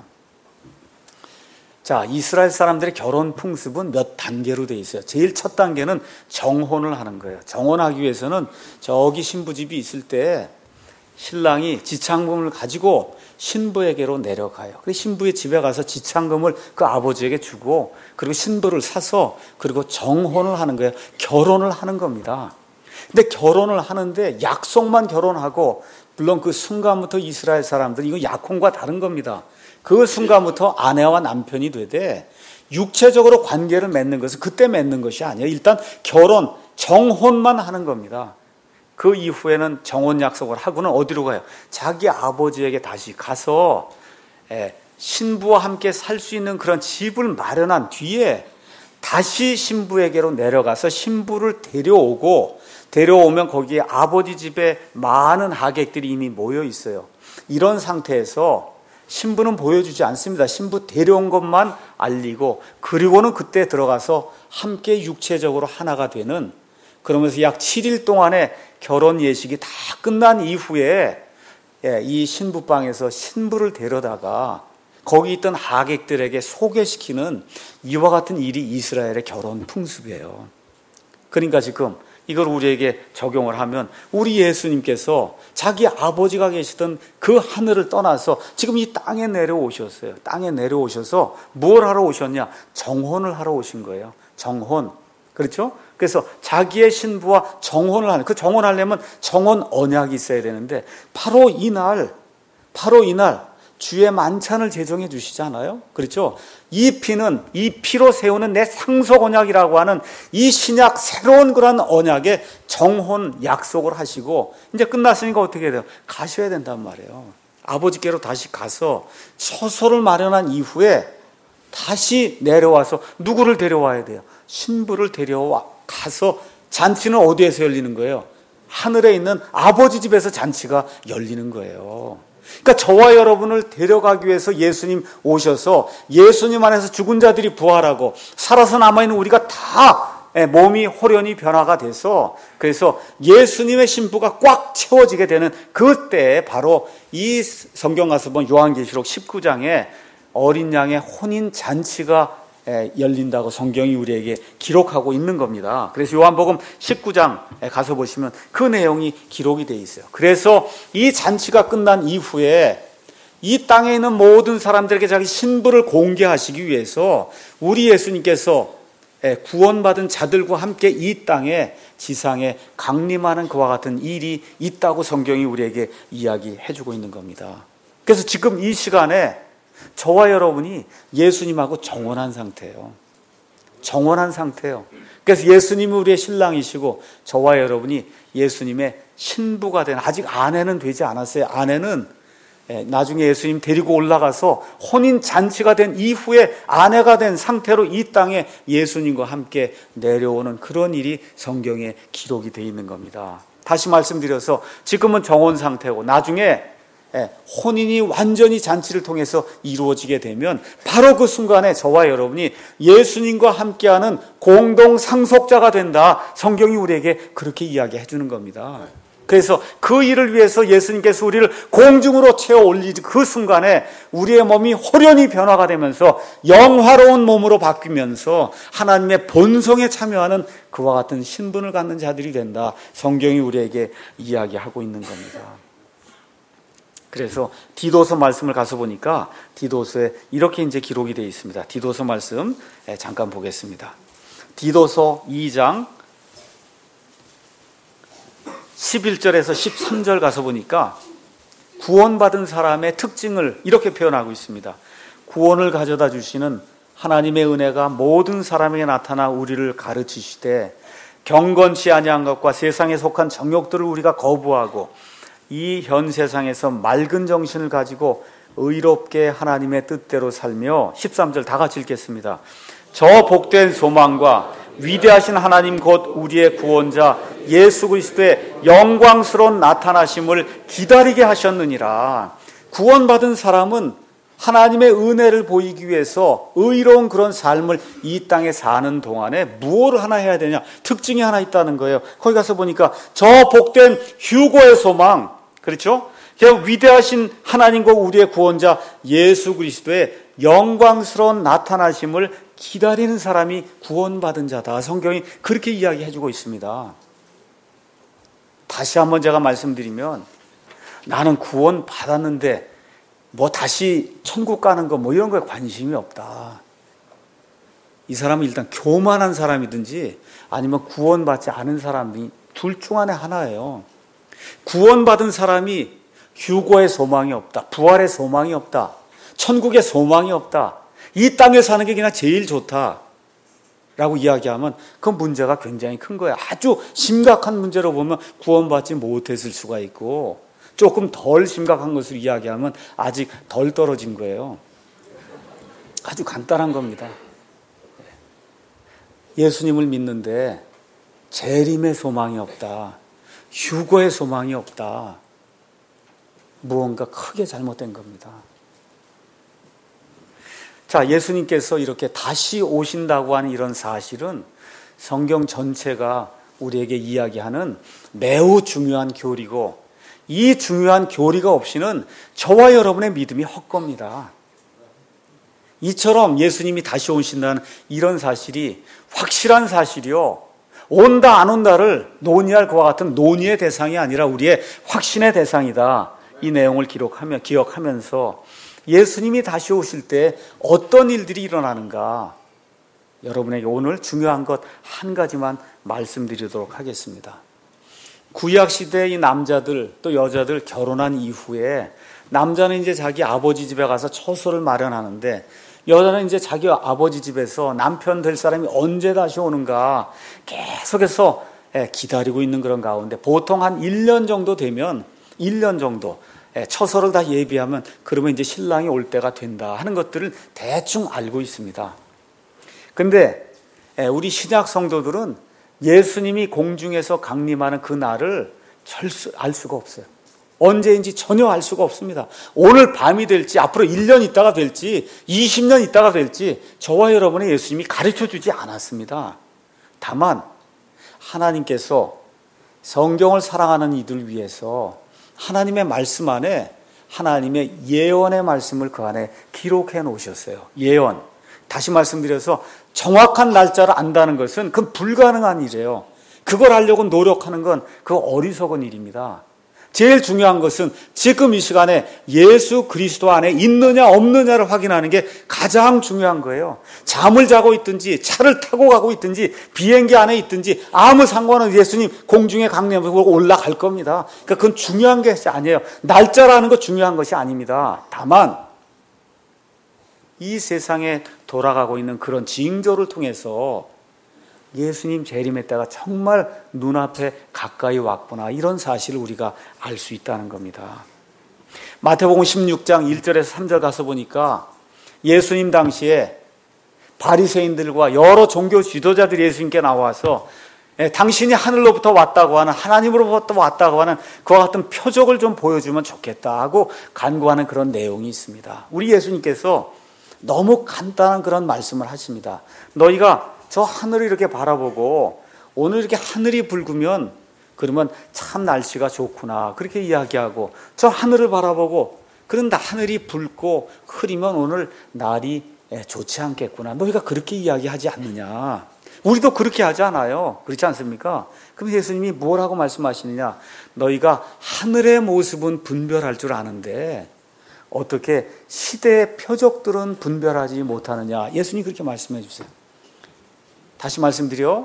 A: 자, 이스라엘 사람들의 결혼 풍습은 몇 단계로 되어 있어요. 제일 첫 단계는 정혼을 하는 거예요. 정혼하기 위해서는 저기 신부집이 있을 때 신랑이 지창금을 가지고 신부에게로 내려가요. 그래서 신부의 집에 가서 지창금을 그 아버지에게 주고 그리고 신부를 사서 그리고 정혼을 하는 거예요. 결혼을 하는 겁니다. 근데 결혼을 하는데 약속만 결혼하고, 물론 그 순간부터 이스라엘 사람들은 이거 약혼과 다른 겁니다. 그 순간부터 아내와 남편이 되되 육체적으로 관계를 맺는 것은 그때 맺는 것이 아니에요. 일단 결혼, 정혼만 하는 겁니다. 그 이후에는 정혼 약속을 하고는 어디로 가요? 자기 아버지에게 다시 가서 신부와 함께 살 수 있는 그런 집을 마련한 뒤에 다시 신부에게로 내려가서 신부를 데려오고, 데려오면 거기에 아버지 집에 많은 하객들이 이미 모여 있어요. 이런 상태에서 신부는 보여주지 않습니다. 신부 데려온 것만 알리고, 그리고는 그때 들어가서 함께 육체적으로 하나가 되는, 그러면서 약 칠 일 동안의 결혼 예식이 다 끝난 이후에 이 신부방에서 신부를 데려다가 거기 있던 하객들에게 소개시키는 이와 같은 일이 이스라엘의 결혼 풍습이에요. 그러니까 지금 이걸 우리에게 적용을 하면 우리 예수님께서 자기 아버지가 계시던 그 하늘을 떠나서 지금 이 땅에 내려오셨어요. 땅에 내려오셔서 뭘 하러 오셨냐? 정혼을 하러 오신 거예요. 정혼. 그렇죠? 그래서 자기의 신부와 정혼을 하는, 그 정혼하려면 정혼 언약이 있어야 되는데 바로 이날, 바로 이날 주의 만찬을 제정해 주시잖아요. 그렇죠? 이 피는, 이 피로 세우는 내 상속 언약이라고 하는 이 신약 새로운 그런 언약의 정혼 약속을 하시고 이제 끝났으니까 어떻게 돼요? 가셔야 된단 말이에요. 아버지께로 다시 가서 처소를 마련한 이후에 다시 내려와서 누구를 데려와야 돼요? 신부를 데려와 가서 잔치는 어디에서 열리는 거예요? 하늘에 있는 아버지 집에서 잔치가 열리는 거예요. 그러니까 저와 여러분을 데려가기 위해서 예수님 오셔서 예수님 안에서 죽은 자들이 부활하고 살아서 남아있는 우리가 다 몸이 홀연히 변화가 돼서 그래서 예수님의 신부가 꽉 채워지게 되는 그때 바로 이 성경 가서 본 요한계시록 십구 장에 어린 양의 혼인 잔치가 열린다고 성경이 우리에게 기록하고 있는 겁니다. 그래서 요한복음 십구 장에 가서 보시면 그 내용이 기록이 되어 있어요. 그래서 이 잔치가 끝난 이후에 이 땅에 있는 모든 사람들에게 자기 신부를 공개하시기 위해서 우리 예수님께서 구원받은 자들과 함께 이 땅에 지상에 강림하는 그와 같은 일이 있다고 성경이 우리에게 이야기해주고 있는 겁니다. 그래서 지금 이 시간에 저와 여러분이 예수님하고 정혼한 상태예요. 정혼한 상태예요. 그래서 예수님이 우리의 신랑이시고 저와 여러분이 예수님의 신부가 된, 아직 아내는 되지 않았어요. 아내는 나중에 예수님 데리고 올라가서 혼인 잔치가 된 이후에 아내가 된 상태로 이 땅에 예수님과 함께 내려오는 그런 일이 성경에 기록이 되어 있는 겁니다. 다시 말씀드려서 지금은 정혼 상태고 나중에 혼인이 완전히 잔치를 통해서 이루어지게 되면 바로 그 순간에 저와 여러분이 예수님과 함께하는 공동 상속자가 된다. 성경이 우리에게 그렇게 이야기해 주는 겁니다. 그래서 그 일을 위해서 예수님께서 우리를 공중으로 채워 올리는 그 순간에 우리의 몸이 홀연히 변화가 되면서 영화로운 몸으로 바뀌면서 하나님의 본성에 참여하는 그와 같은 신분을 갖는 자들이 된다. 성경이 우리에게 이야기하고 있는 겁니다. 그래서 디도서 말씀을 가서 보니까 디도서에 이렇게 이제 기록이 되어 있습니다. 디도서 말씀 잠깐 보겠습니다. 디도서 이 장 십일 절에서 십삼 절 가서 보니까 구원받은 사람의 특징을 이렇게 표현하고 있습니다. 구원을 가져다 주시는 하나님의 은혜가 모든 사람에게 나타나 우리를 가르치시되 경건치 아니한 것과 세상에 속한 정욕들을 우리가 거부하고 이 현 세상에서 맑은 정신을 가지고 의롭게 하나님의 뜻대로 살며 십삼 절 다 같이 읽겠습니다. 저 복된 소망과 위대하신 하나님 곧 우리의 구원자 예수 그리스도의 영광스러운 나타나심을 기다리게 하셨느니라. 구원받은 사람은 하나님의 은혜를 보이기 위해서 의로운 그런 삶을 이 땅에 사는 동안에 무엇을 하나 해야 되냐? 특징이 하나 있다는 거예요. 거기 가서 보니까 저 복된 휴거의 소망, 그렇죠? 위대하신 하나님과 우리의 구원자 예수 그리스도의 영광스러운 나타나심을 기다리는 사람이 구원받은 자다. 성경이 그렇게 이야기해주고 있습니다. 다시 한번 제가 말씀드리면 나는 구원 받았는데 뭐 다시 천국 가는 거 뭐 이런 거에 관심이 없다. 이 사람은 일단 교만한 사람이든지 아니면 구원받지 않은 사람이 둘 중 안에 하나예요. 구원받은 사람이 휴거의 소망이 없다. 부활의 소망이 없다. 천국의 소망이 없다. 이 땅에 사는 게 그냥 제일 좋다 라고 이야기하면 그 문제가 굉장히 큰 거예요. 아주 심각한 문제로 보면 구원받지 못했을 수가 있고 조금 덜 심각한 것을 이야기하면 아직 덜 떨어진 거예요. 아주 간단한 겁니다. 예수님을 믿는데 재림의 소망이 없다. 휴거의 소망이 없다. 무언가 크게 잘못된 겁니다. 자, 예수님께서 이렇게 다시 오신다고 하는 이런 사실은 성경 전체가 우리에게 이야기하는 매우 중요한 교리고 이 중요한 교리가 없이는 저와 여러분의 믿음이 헛겁니다. 이처럼 예수님이 다시 오신다는 이런 사실이 확실한 사실이요, 온다 안 온다를 논의할 그와 같은 논의의 대상이 아니라 우리의 확신의 대상이다. 이 내용을 기록하며 기억하면서 예수님이 다시 오실 때 어떤 일들이 일어나는가, 여러분에게 오늘 중요한 것 한 가지만 말씀드리도록 하겠습니다. 구약 시대의 이 남자들 또 여자들 결혼한 이후에 남자는 이제 자기 아버지 집에 가서 처소를 마련하는데, 여자는 이제 자기 아버지 집에서 남편 될 사람이 언제 다시 오는가 계속해서 기다리고 있는 그런 가운데, 보통 한 일 년 정도 되면 일 년 정도 처소를 다 예비하면 그러면 이제 신랑이 올 때가 된다 하는 것들을 대충 알고 있습니다. 근데 우리 신약 성도들은 예수님이 공중에서 강림하는 그 날을 절수 알 수가 없어요. 언제인지 전혀 알 수가 없습니다. 오늘 밤이 될지 앞으로 일 년 있다가 될지 이십 년 있다가 될지 저와 여러분의 예수님이 가르쳐주지 않았습니다. 다만 하나님께서 성경을 사랑하는 이들 위해서 하나님의 말씀 안에 하나님의 예언의 말씀을 그 안에 기록해 놓으셨어요. 예언. 다시 말씀드려서 정확한 날짜를 안다는 것은 그건 불가능한 일이에요. 그걸 하려고 노력하는 건 그 어리석은 일입니다. 제일 중요한 것은 지금 이 시간에 예수 그리스도 안에 있느냐 없느냐를 확인하는 게 가장 중요한 거예요. 잠을 자고 있든지 차를 타고 가고 있든지 비행기 안에 있든지 아무 상관없이 예수님 공중에 강림하고 올라갈 겁니다. 그러니까 그건 중요한 것이 아니에요. 날짜라는 거 중요한 것이 아닙니다. 다만 이 세상에 돌아가고 있는 그런 징조를 통해서 예수님 재림의 때가 정말 눈앞에 가까이 왔구나, 이런 사실을 우리가 알 수 있다는 겁니다. 마태복음 십육 장 일 절에서 삼 절 가서 보니까 예수님 당시에 바리새인들과 여러 종교 지도자들이 예수님께 나와서 당신이 하늘로부터 왔다고 하는, 하나님으로부터 왔다고 하는 그와 같은 표적을 좀 보여주면 좋겠다 하고 간구하는 그런 내용이 있습니다. 우리 예수님께서 너무 간단한 그런 말씀을 하십니다. 너희가 저 하늘을 이렇게 바라보고 오늘 이렇게 하늘이 붉으면 그러면 참 날씨가 좋구나, 그렇게 이야기하고, 저 하늘을 바라보고 그런데 하늘이 붉고 흐리면 오늘 날이 좋지 않겠구나, 너희가 그렇게 이야기하지 않느냐. 우리도 그렇게 하지 않아요? 그렇지 않습니까? 그럼 예수님이 뭐라고 말씀하시느냐, 너희가 하늘의 모습은 분별할 줄 아는데 어떻게 시대의 표적들은 분별하지 못하느냐. 예수님이 그렇게 말씀해 주세요. 다시 말씀드려,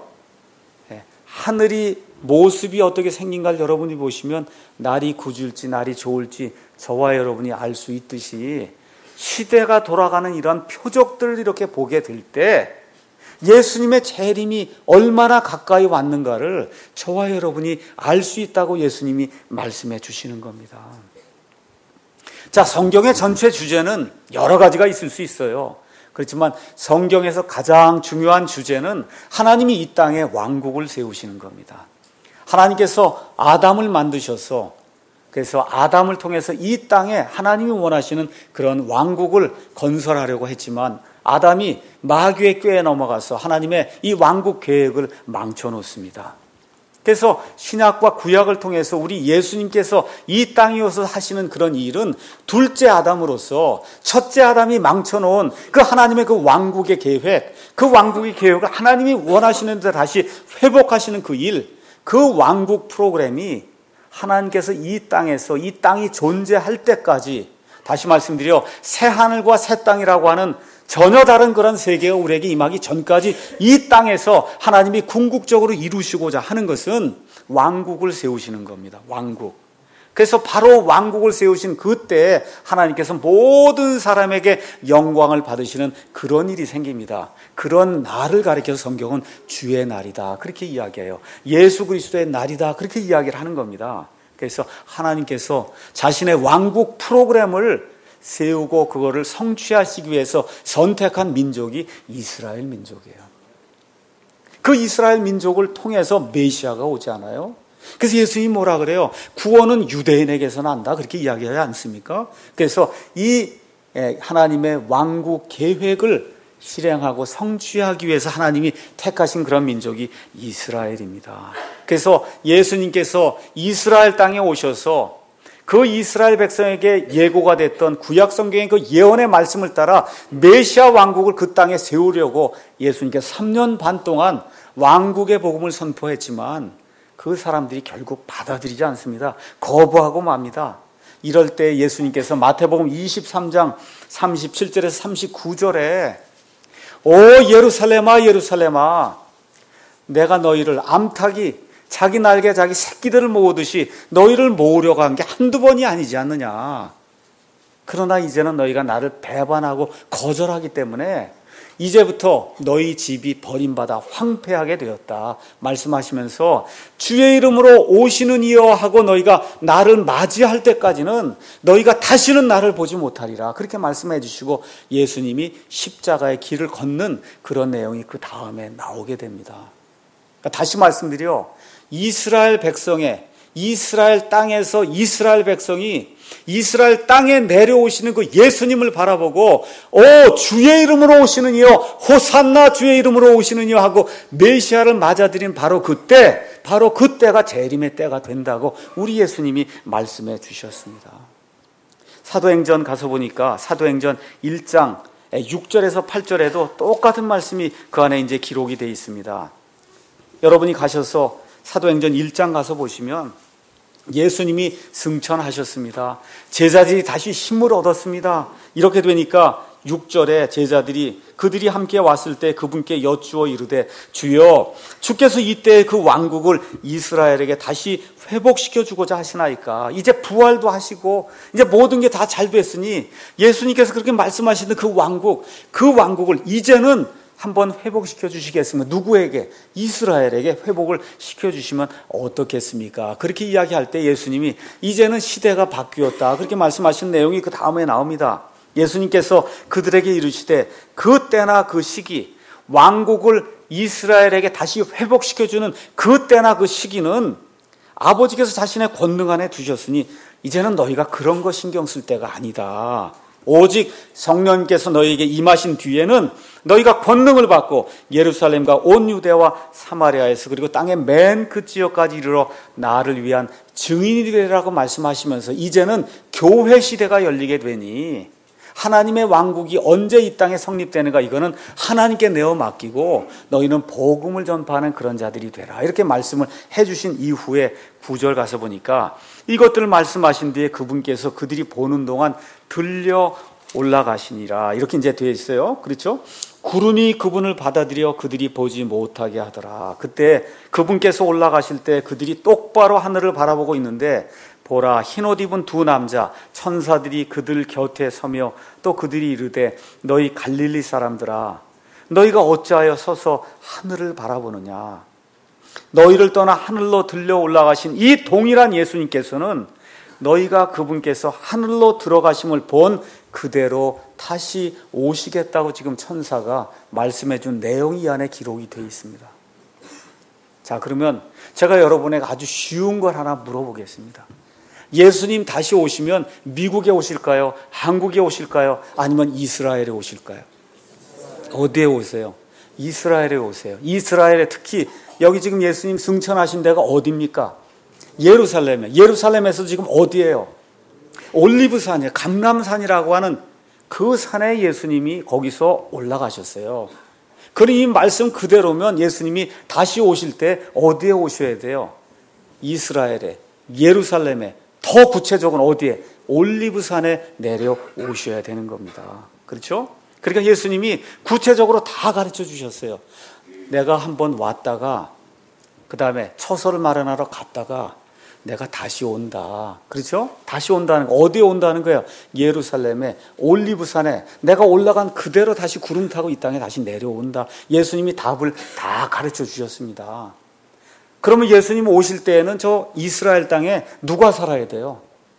A: 하늘이 모습이 어떻게 생긴가를 여러분이 보시면 날이 굳을지 날이 좋을지 저와 여러분이 알 수 있듯이 시대가 돌아가는 이러한 표적들을 이렇게 보게 될 때 예수님의 재림이 얼마나 가까이 왔는가를 저와 여러분이 알 수 있다고 예수님이 말씀해 주시는 겁니다. 자, 성경의 전체 주제는 여러 가지가 있을 수 있어요. 그렇지만 성경에서 가장 중요한 주제는 하나님이 이 땅에 왕국을 세우시는 겁니다. 하나님께서 아담을 만드셔서, 그래서 아담을 통해서 이 땅에 하나님이 원하시는 그런 왕국을 건설하려고 했지만 아담이 마귀의 꾀에 넘어가서 하나님의 이 왕국 계획을 망쳐놓습니다. 그래서 신약과 구약을 통해서 우리 예수님께서 이 땅에 오셔서 하시는 그런 일은 둘째 아담으로서 첫째 아담이 망쳐놓은 그 하나님의 그 왕국의 계획, 그 왕국의 계획을 하나님이 원하시는 데 다시 회복하시는 그 일, 그 왕국 프로그램이 하나님께서 이 땅에서 이 땅이 존재할 때까지, 다시 말씀드려 새 하늘과 새 땅이라고 하는 전혀 다른 그런 세계가 우리에게 임하기 전까지 이 땅에서 하나님이 궁극적으로 이루시고자 하는 것은 왕국을 세우시는 겁니다. 왕국. 그래서 바로 왕국을 세우신 그때 하나님께서 모든 사람에게 영광을 받으시는 그런 일이 생깁니다. 그런 날을 가리켜서 성경은 주의 날이다, 그렇게 이야기해요. 예수 그리스도의 날이다, 그렇게 이야기를 하는 겁니다. 그래서 하나님께서 자신의 왕국 프로그램을 세우고 그거를 성취하시기 위해서 선택한 민족이 이스라엘 민족이에요. 그 이스라엘 민족을 통해서 메시아가 오지 않아요? 그래서 예수님이 뭐라 그래요? 구원은 유대인에게서 난다, 그렇게 이야기하지 않습니까? 그래서 이 하나님의 왕국 계획을 실행하고 성취하기 위해서 하나님이 택하신 그런 민족이 이스라엘입니다. 그래서 예수님께서 이스라엘 땅에 오셔서 그 이스라엘 백성에게 예고가 됐던 구약 성경의 그 예언의 말씀을 따라 메시아 왕국을 그 땅에 세우려고 예수님께서 삼 년 반 동안 왕국의 복음을 선포했지만 그 사람들이 결국 받아들이지 않습니다. 거부하고 맙니다. 이럴 때 예수님께서 마태복음 이십삼 장 삼십칠 절에서 삼십구 절에 오 예루살렘아 예루살렘아 내가 너희를 암탉이 자기 날개 자기 새끼들을 모으듯이 너희를 모으려고 한 게 한두 번이 아니지 않느냐. 그러나 이제는 너희가 나를 배반하고 거절하기 때문에 이제부터 너희 집이 버림받아 황폐하게 되었다 말씀하시면서 주의 이름으로 오시는 이여 하고 너희가 나를 맞이할 때까지는 너희가 다시는 나를 보지 못하리라 그렇게 말씀해 주시고 예수님이 십자가의 길을 걷는 그런 내용이 그 다음에 나오게 됩니다. 그러니까 다시 말씀드려 이스라엘 백성의 이스라엘 땅에서 이스라엘 백성이 이스라엘 땅에 내려오시는 그 예수님을 바라보고 오 주의 이름으로 오시는 이여 호산나 주의 이름으로 오시는 이여 하고 메시아를 맞아들인 바로 그때 바로 그때가 재림의 때가 된다고 우리 예수님이 말씀해 주셨습니다. 사도행전 가서 보니까 사도행전 일 장 육 절에서 팔 절에도 똑같은 말씀이 그 안에 이제 기록이 되어 있습니다. 여러분이 가셔서 사도행전 일 장 가서 보시면 예수님이 승천하셨습니다. 제자들이 다시 힘을 얻었습니다. 이렇게 되니까 육 절에 제자들이 그들이 함께 왔을 때 그분께 여쭈어 이르되 주여 주께서 이때 그 왕국을 이스라엘에게 다시 회복시켜 주고자 하시나이까. 이제 부활도 하시고 이제 모든 게 다 잘 됐으니 예수님께서 그렇게 말씀하시는 그 왕국 그 왕국을 이제는 한번 회복시켜 주시겠습니까? 누구에게? 이스라엘에게 회복을 시켜주시면 어떻겠습니까? 그렇게 이야기할 때 예수님이 이제는 시대가 바뀌었다 그렇게 말씀하신 내용이 그 다음에 나옵니다. 예수님께서 그들에게 이르시되 그 때나 그 시기 왕국을 이스라엘에게 다시 회복시켜주는 그 때나 그 시기는 아버지께서 자신의 권능 안에 두셨으니 이제는 너희가 그런 거 신경 쓸 때가 아니다. 오직 성령께서 너희에게 임하신 뒤에는 너희가 권능을 받고 예루살렘과 온 유대와 사마리아에서 그리고 땅의 맨 그 지역까지 이르러 나를 위한 증인이 되리라고 말씀하시면서 이제는 교회 시대가 열리게 되니 하나님의 왕국이 언제 이 땅에 성립되는가 이거는 하나님께 내어 맡기고 너희는 복음을 전파하는 그런 자들이 되라 이렇게 말씀을 해주신 이후에 구 절 가서 보니까 이것들을 말씀하신 뒤에 그분께서 그들이 보는 동안 들려 올라가시니라 이렇게 이제 되어 있어요. 그렇죠? 구름이 그분을 받아들여 그들이 보지 못하게 하더라. 그때 그분께서 올라가실 때 그들이 똑바로 하늘을 바라보고 있는데 보라 흰옷 입은 두 남자 천사들이 그들 곁에 서며 또 그들이 이르되 너희 갈릴리 사람들아 너희가 어찌하여 서서 하늘을 바라보느냐. 너희를 떠나 하늘로 들려 올라가신 이 동일한 예수님께서는 너희가 그분께서 하늘로 들어가심을 본 그대로 다시 오시겠다고 지금 천사가 말씀해 준 내용이 이 안에 기록이 되어 있습니다. 자, 그러면 제가 여러분에게 아주 쉬운 걸 하나 물어보겠습니다. 예수님 다시 오시면 미국에 오실까요? 한국에 오실까요? 아니면 이스라엘에 오실까요? 어디에 오세요? 이스라엘에 오세요. 이스라엘에 특히 여기 지금 예수님 승천하신 데가 어디입니까? 예루살렘에. 예루살렘에서 지금 어디예요? 올리브산이에요. 감람산이라고 하는 그 산에 예수님이 거기서 올라가셨어요. 그럼 이 말씀 그대로면 예수님이 다시 오실 때 어디에 오셔야 돼요? 이스라엘에, 예루살렘에, 더 구체적으로 어디에? 올리브산에 내려오셔야 되는 겁니다. 그렇죠? 그러니까 예수님이 구체적으로 다 가르쳐 주셨어요. 내가 한번 왔다가 그 다음에 처소를 마련하러 갔다가 내가 다시 온다. 그렇죠? 다시 온다는 거. 어디에 온다는 거예요? 예루살렘에 올리브산에 내가 올라간 그대로 다시 구름 타고 이 땅에 다시 내려온다. 예수님이 답을 다 가르쳐 주셨습니다. 그러면 예수님 오실 때에는 저 이스라엘 땅에 누가 살아야 돼요?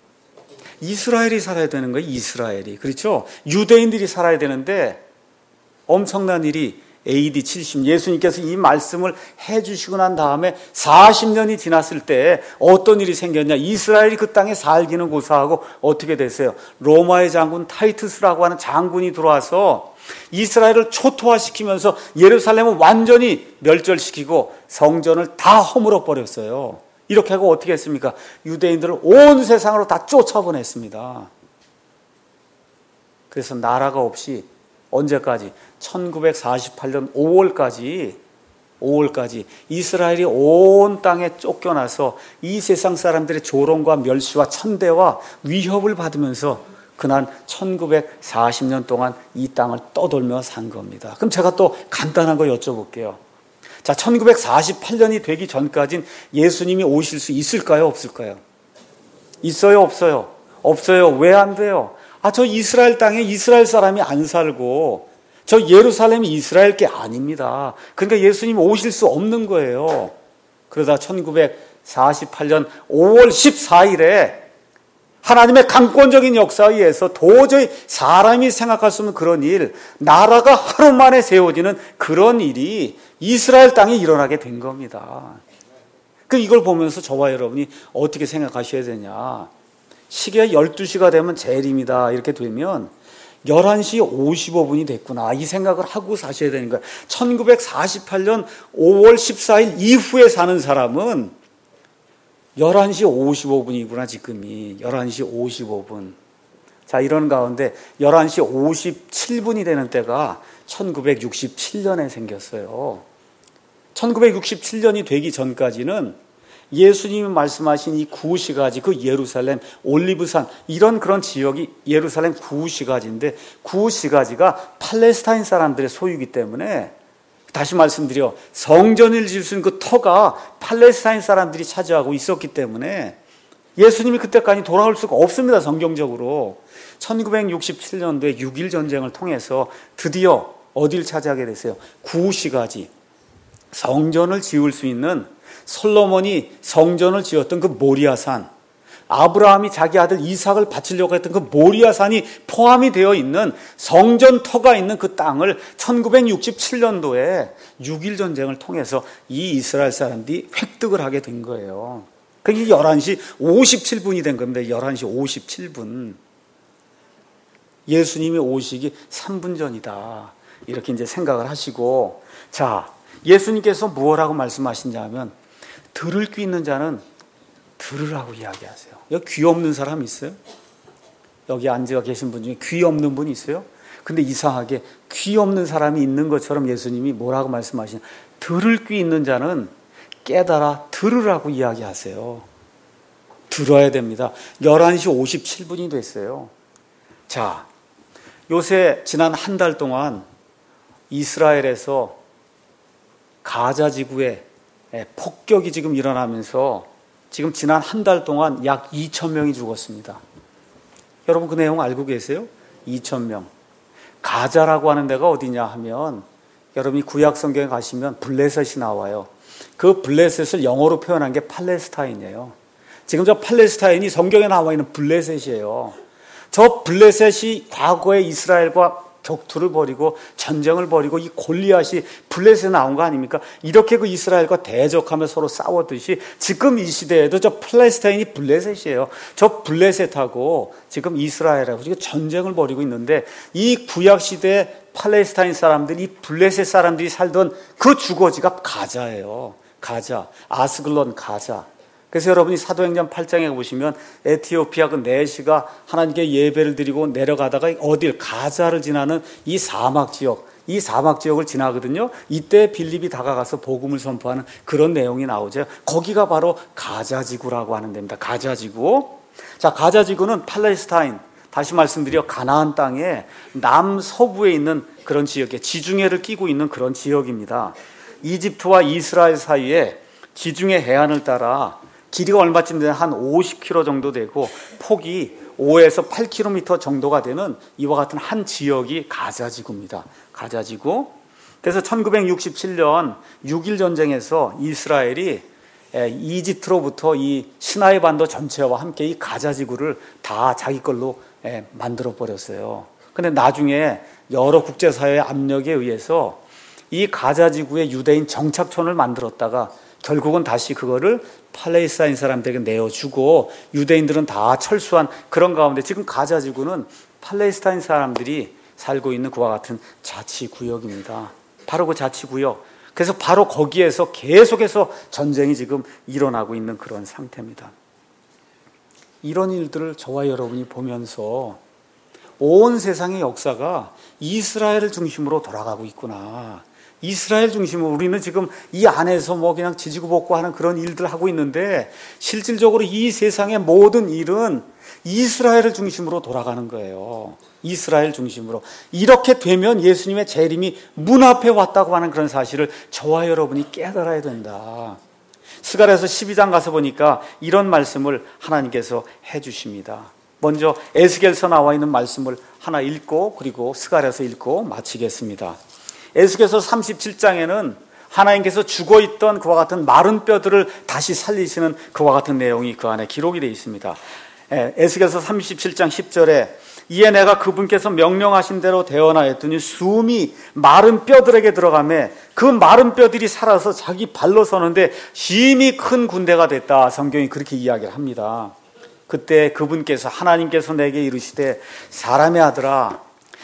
A: 이스라엘이 살아야 되는 거예요. 이스라엘이. 그렇죠? 유대인들이 살아야 되는데 엄청난 일이 에이디 칠십 예수님께서 이 말씀을 해주시고 난 다음에 사십 년이 지났을 때 어떤 일이 생겼냐. 이스라엘이 그 땅에 살기는 고사하고 어떻게 됐어요? 로마의 장군 타이투스라고 하는 장군이 들어와서 이스라엘을 초토화시키면서 예루살렘을 완전히 멸절시키고 성전을 다 허물어 버렸어요. 이렇게 하고 어떻게 했습니까? 유대인들을 온 세상으로 다 쫓아보냈습니다. 그래서 나라가 없이 언제까지? 천구백사십팔 년 오월까지 오월까지 이스라엘이 온 땅에 쫓겨나서 이 세상 사람들의 조롱과 멸시와 천대와 위협을 받으면서 그날 천구백사십 년 동안 이 땅을 떠돌며 산 겁니다. 그럼 제가 또 간단한 거 여쭤볼게요. 자, 천구백사십팔 년이 되기 전까지는 예수님이 오실 수 있을까요? 없을까요? 있어요? 없어요? 없어요. 왜 안 돼요? 아, 저 이스라엘 땅에 이스라엘 사람이 안 살고 저 예루살렘이 이스라엘 게 아닙니다. 그러니까 예수님이 오실 수 없는 거예요. 그러다 천구백사십팔 년 오월 십사일에 하나님의 강권적인 역사에 의해서 도저히 사람이 생각할 수 없는 그런 일, 나라가 하루 만에 세워지는 그런 일이 이스라엘 땅에 일어나게 된 겁니다. 그 이걸 보면서 저와 여러분이 어떻게 생각하셔야 되냐. 시계가 열두 시가 되면 재림이다 이렇게 되면 열한 시 오십오 분이 됐구나 이 생각을 하고 사셔야 되는 거예요. 천구백사십팔 년 오월 십사일 이후에 사는 사람은 열한 시 오십오 분이구나 지금이 열한 시 오십오 분. 자, 이런 가운데 열한 시 오십칠 분이 되는 때가 천구백육십칠 년에 생겼어요. 천구백육십칠 년이 되기 전까지는 예수님이 말씀하신 이 구시가지, 그 예루살렘, 올리브산 이런 그런 지역이 예루살렘 구시가지인데 구시가지가 팔레스타인 사람들의 소유이기 때문에 다시 말씀드려 성전을 지을 수 있는 그 터가 팔레스타인 사람들이 차지하고 있었기 때문에 예수님이 그때까지 돌아올 수가 없습니다. 성경적으로. 천구백육십칠 년도에 육일 전쟁을 통해서 드디어 어디를 차지하게 됐어요? 구시가지, 성전을 지을 수 있는 솔로몬이 성전을 지었던 그 모리아산, 아브라함이 자기 아들 이삭을 바치려고 했던 그 모리아산이 포함이 되어 있는 성전터가 있는 그 땅을 천구백육십칠 년도에 육일 전쟁을 통해서 이 이스라엘 사람들이 획득을 하게 된 거예요. 그게 열한 시 오십칠 분이 된 겁니다. 열한 시 오십칠 분. 예수님이 오시기 삼 분 전이다. 이렇게 이제 생각을 하시고, 자, 예수님께서 무엇라고 말씀하시냐면 들을 귀 있는 자는 들으라고 이야기하세요. 여기 귀 없는 사람 있어요? 여기 앉아 계신 분 중에 귀 없는 분 있어요? 근데 이상하게 귀 없는 사람이 있는 것처럼 예수님이 뭐라고 말씀하시냐? 들을 귀 있는 자는 깨달아 들으라고 이야기하세요. 들어야 됩니다. 열한 시 오십칠 분이 됐어요. 자, 요새 지난 한 달 동안 이스라엘에서 가자 지구에 폭격이 지금 일어나면서 지금 지난 한 달 동안 약 이천 명이 죽었습니다. 여러분 그 내용 알고 계세요? 이천 명. 가자라고 하는 데가 어디냐 하면 여러분이 구약 성경에 가시면 블레셋이 나와요. 그 블레셋을 영어로 표현한 게 팔레스타인이에요. 지금 저 팔레스타인이 성경에 나와 있는 블레셋이에요. 저 블레셋이 과거에 이스라엘과 격투를 벌이고 전쟁을 벌이고 이 골리앗이 블레셋에 나온 거 아닙니까? 이렇게 그 이스라엘과 대적하며 서로 싸웠듯이 지금 이 시대에도 저 팔레스타인이 블레셋이에요. 저 블레셋하고 지금 이스라엘하고 지금 전쟁을 벌이고 있는데 이 구약 시대 팔레스타인 사람들이 이 블레셋 사람들이 살던 그 주거지가 가자예요. 가자, 아스글론 가자. 그래서 여러분이 사도행전 팔 장에 보시면 에티오피아 그 네시가 하나님께 예배를 드리고 내려가다가 어딜 가자를 지나는 이 사막 지역, 이 사막 지역을 지나거든요. 이때 빌립이 다가가서 복음을 선포하는 그런 내용이 나오죠. 거기가 바로 가자지구라고 하는 데입니다. 가자지구. 자, 가자지구는 팔레스타인, 다시 말씀드려 가나안 땅의 남서부에 있는 그런 지역에 지중해를 끼고 있는 그런 지역입니다. 이집트와 이스라엘 사이에 지중해 해안을 따라 길이가 얼마쯤 되냐 한 오십 킬로미터 정도 되고 폭이 오에서 팔 킬로미터 정도가 되는 이와 같은 한 지역이 가자지구입니다. 가자지구. 그래서 천구백육십칠 년 육일 전쟁에서 이스라엘이 이집트로부터 이 시나이 반도 전체와 함께 이 가자지구를 다 자기 걸로 만들어 버렸어요. 근데 나중에 여러 국제사회의 압력에 의해서 이 가자지구에 유대인 정착촌을 만들었다가 결국은 다시 그거를 팔레스타인 사람들에게 내어주고 유대인들은 다 철수한 그런 가운데 지금 가자지구는 팔레스타인 사람들이 살고 있는 그와 같은 자치구역입니다. 바로 그 자치구역. 그래서 바로 거기에서 계속해서 전쟁이 지금 일어나고 있는 그런 상태입니다. 이런 일들을 저와 여러분이 보면서 온 세상의 역사가 이스라엘을 중심으로 돌아가고 있구나. 이스라엘 중심으로 우리는 지금 이 안에서 뭐 그냥 지지고 볶고 하는 그런 일들 하고 있는데 실질적으로 이 세상의 모든 일은 이스라엘을 중심으로 돌아가는 거예요. 이스라엘 중심으로. 이렇게 되면 예수님의 재림이 문 앞에 왔다고 하는 그런 사실을 저와 여러분이 깨달아야 된다. 스가랴서 십이 장 가서 보니까 이런 말씀을 하나님께서 해주십니다. 먼저 에스겔서 나와 있는 말씀을 하나 읽고 그리고 스가랴서 읽고 마치겠습니다. 에스겔서 삼십칠 장에는 하나님께서 죽어있던 그와 같은 마른 뼈들을 다시 살리시는 그와 같은 내용이 그 안에 기록이 되어 있습니다. 에스겔서 삼십칠 장 십 절에 이에 내가 그분께서 명령하신 대로 대언하였더니 숨이 마른 뼈들에게 들어가매 그 마른 뼈들이 살아서 자기 발로 서는데 심히 큰 군대가 됐다. 성경이 그렇게 이야기를 합니다. 그때 그분께서 하나님께서 내게 이르시되 사람의 아들아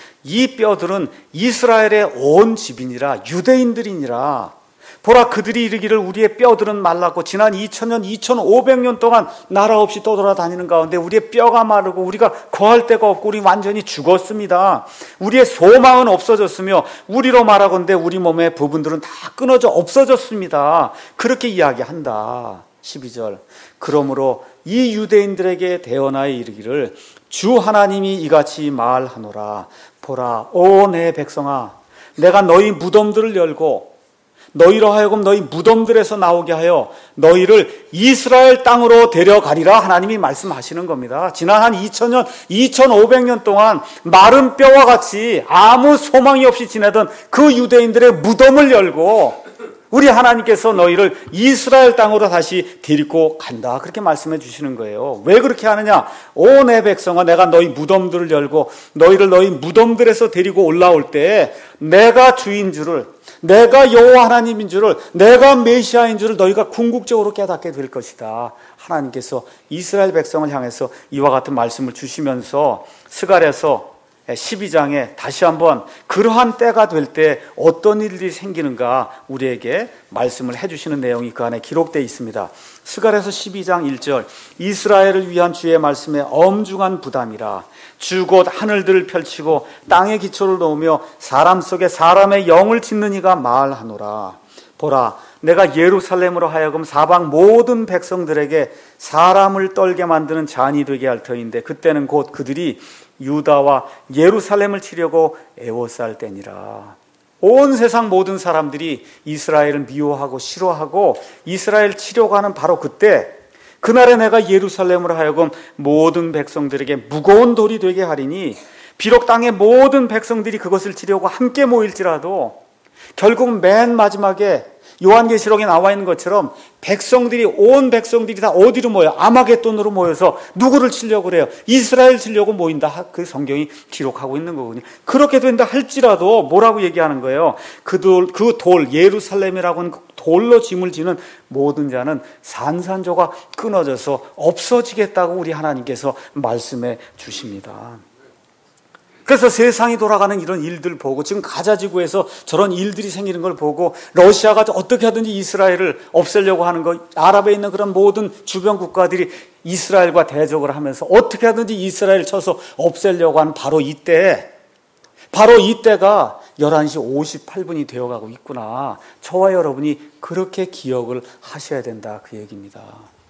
A: 이 뼈들은 이스라엘의 온 집이니라 유대인들이니라. 보라 그들이 이르기를 우리의 뼈들은 말랐고 지난 이천 년 이천오백 년 동안 나라 없이 떠돌아다니는 가운데 우리의 뼈가 마르고 우리가 거할 데가 없고 우리 완전히 죽었습니다. 우리의 소망은 없어졌으며 우리로 말하건대 우리 몸의 부분들은 다 끊어져 없어졌습니다. 그렇게 이야기한다. 십이 절 그러므로 이 유대인들에게 대언하여 이르기를 주 하나님이 이같이 말하노라. 보라 오 내 백성아 내가 너희 무덤들을 열고 너희로 하여금 너희 무덤들에서 나오게 하여 너희를 이스라엘 땅으로 데려가리라. 하나님이 말씀하시는 겁니다. 지난 한 이천 년 이천오백 년 동안 마른 뼈와 같이 아무 소망이 없이 지내던 그 유대인들의 무덤을 열고 우리 하나님께서 너희를 이스라엘 땅으로 다시 데리고 간다. 그렇게 말씀해 주시는 거예요. 왜 그렇게 하느냐? 오 내 백성아 내가 너희 무덤들을 열고 너희를 너희 무덤들에서 데리고 올라올 때 내가 주인 줄을 내가 여호와 하나님인 줄을 내가 메시아인 줄을 너희가 궁극적으로 깨닫게 될 것이다. 하나님께서 이스라엘 백성을 향해서 이와 같은 말씀을 주시면서 스가랴서 십이 장에 다시 한번 그러한 때가 될 때 어떤 일들이 생기는가 우리에게 말씀을 해주시는 내용이 그 안에 기록되어 있습니다. 스가랴서 십이 장 일 절 이스라엘을 위한 주의 말씀에 엄중한 부담이라. 주 곧 하늘들을 펼치고 땅에 기초를 놓으며 사람 속에 사람의 영을 짓는 이가 말하노라. 보라 내가 예루살렘으로 하여금 사방 모든 백성들에게 사람을 떨게 만드는 잔이 되게 할 터인데 그때는 곧 그들이 유다와 예루살렘을 치려고 애워쌀 때니라. 온 세상 모든 사람들이 이스라엘을 미워하고 싫어하고 이스라엘 치려고 하는 바로 그때 그날에 내가 예루살렘으로 하여금 모든 백성들에게 무거운 돌이 되게 하리니 비록 땅의 모든 백성들이 그것을 치려고 함께 모일지라도 결국 맨 마지막에 요한계시록에 나와 있는 것처럼 백성들이 온 백성들이 다 어디로 모여? 아마겟돈으로 모여서 누구를 치려고 그래요? 이스라엘 치려고 모인다. 그 성경이 기록하고 있는 거거든요. 그렇게 된다 할지라도 뭐라고 얘기하는 거예요? 그 돌, 그 돌 예루살렘이라고 하는 돌로 짐을 지는 모든 자는 산산조가 끊어져서 없어지겠다고 우리 하나님께서 말씀해 주십니다. 그래서 세상이 돌아가는 이런 일들 보고 지금 가자지구에서 저런 일들이 생기는 걸 보고 러시아가 어떻게 하든지 이스라엘을 없애려고 하는 거 아랍에 있는 그런 모든 주변 국가들이 이스라엘과 대적을 하면서 어떻게 하든지 이스라엘을 쳐서 없애려고 하는 바로 이때 바로 이때가 열한 시 오십팔 분이 되어가고 있구나. 저와 여러분이 그렇게 기억을 하셔야 된다 그 얘기입니다.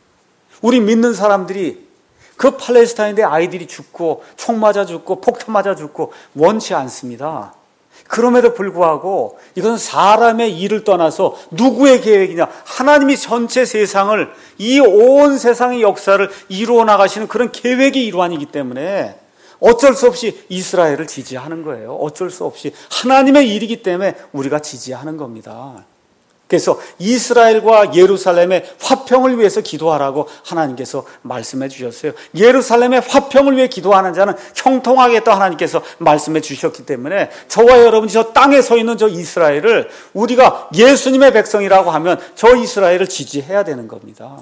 A: 우리 믿는 사람들이 그 팔레스타인의 아이들이 죽고 총 맞아 죽고 폭탄 맞아 죽고 원치 않습니다. 그럼에도 불구하고 이건 사람의 일을 떠나서 누구의 계획이냐? 하나님이 전체 세상을 이 온 세상의 역사를 이루어 나가시는 그런 계획의 일환이기 때문에 어쩔 수 없이 이스라엘을 지지하는 거예요. 어쩔 수 없이 하나님의 일이기 때문에 우리가 지지하는 겁니다. 그래서 이스라엘과 예루살렘의 화평을 위해서 기도하라고 하나님께서 말씀해 주셨어요. 예루살렘의 화평을 위해 기도하는 자는 형통하겠다 하나님께서 말씀해 주셨기 때문에 저와 여러분이 저 땅에 서 있는 저 이스라엘을 우리가 예수님의 백성이라고 하면 저 이스라엘을 지지해야 되는 겁니다.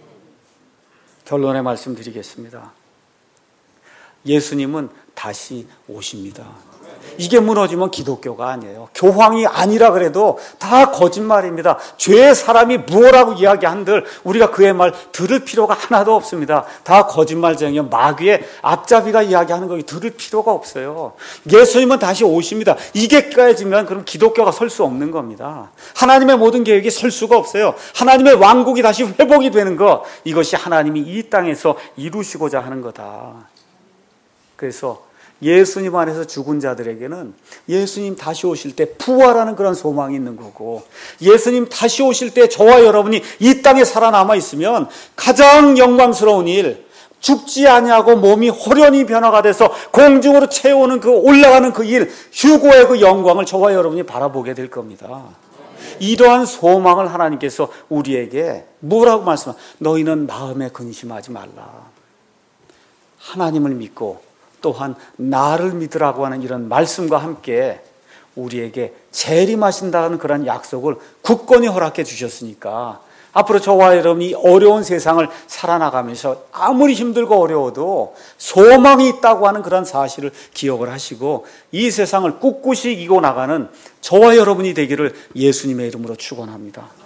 A: 결론의 말씀 드리겠습니다. 예수님은 다시 오십니다. 이게 무너지면 기독교가 아니에요. 교황이 아니라 그래도 다 거짓말입니다. 죄의 사람이 무엇라고 이야기한들 우리가 그의 말 들을 필요가 하나도 없습니다. 다 거짓말쟁이요. 마귀의 앞잡이가 이야기하는 거 들을 필요가 없어요. 예수님은 다시 오십니다. 이게 깨지면 그럼 기독교가 설 수 없는 겁니다. 하나님의 모든 계획이 설 수가 없어요. 하나님의 왕국이 다시 회복이 되는 것, 이것이 하나님이 이 땅에서 이루시고자 하는 거다. 그래서 예수님 안에서 죽은 자들에게는 예수님 다시 오실 때 부활하는 그런 소망이 있는 거고, 예수님 다시 오실 때 저와 여러분이 이 땅에 살아남아 있으면 가장 영광스러운 일, 죽지 아니하고 몸이 호련히 변화가 돼서 공중으로 채우는 그 올라가는 그 일, 휴고의 그 영광을 저와 여러분이 바라보게 될 겁니다. 이러한 소망을 하나님께서 우리에게 뭐라고 말씀하세요? 너희는 마음에 근심하지 말라. 하나님을 믿고 또한 나를 믿으라고 하는 이런 말씀과 함께 우리에게 재림하신다는 그런 약속을 굳건히 허락해 주셨으니까 앞으로 저와 여러분이 어려운 세상을 살아나가면서 아무리 힘들고 어려워도 소망이 있다고 하는 그런 사실을 기억을 하시고 이 세상을 꿋꿋이 이기고 나가는 저와 여러분이 되기를 예수님의 이름으로 축원합니다.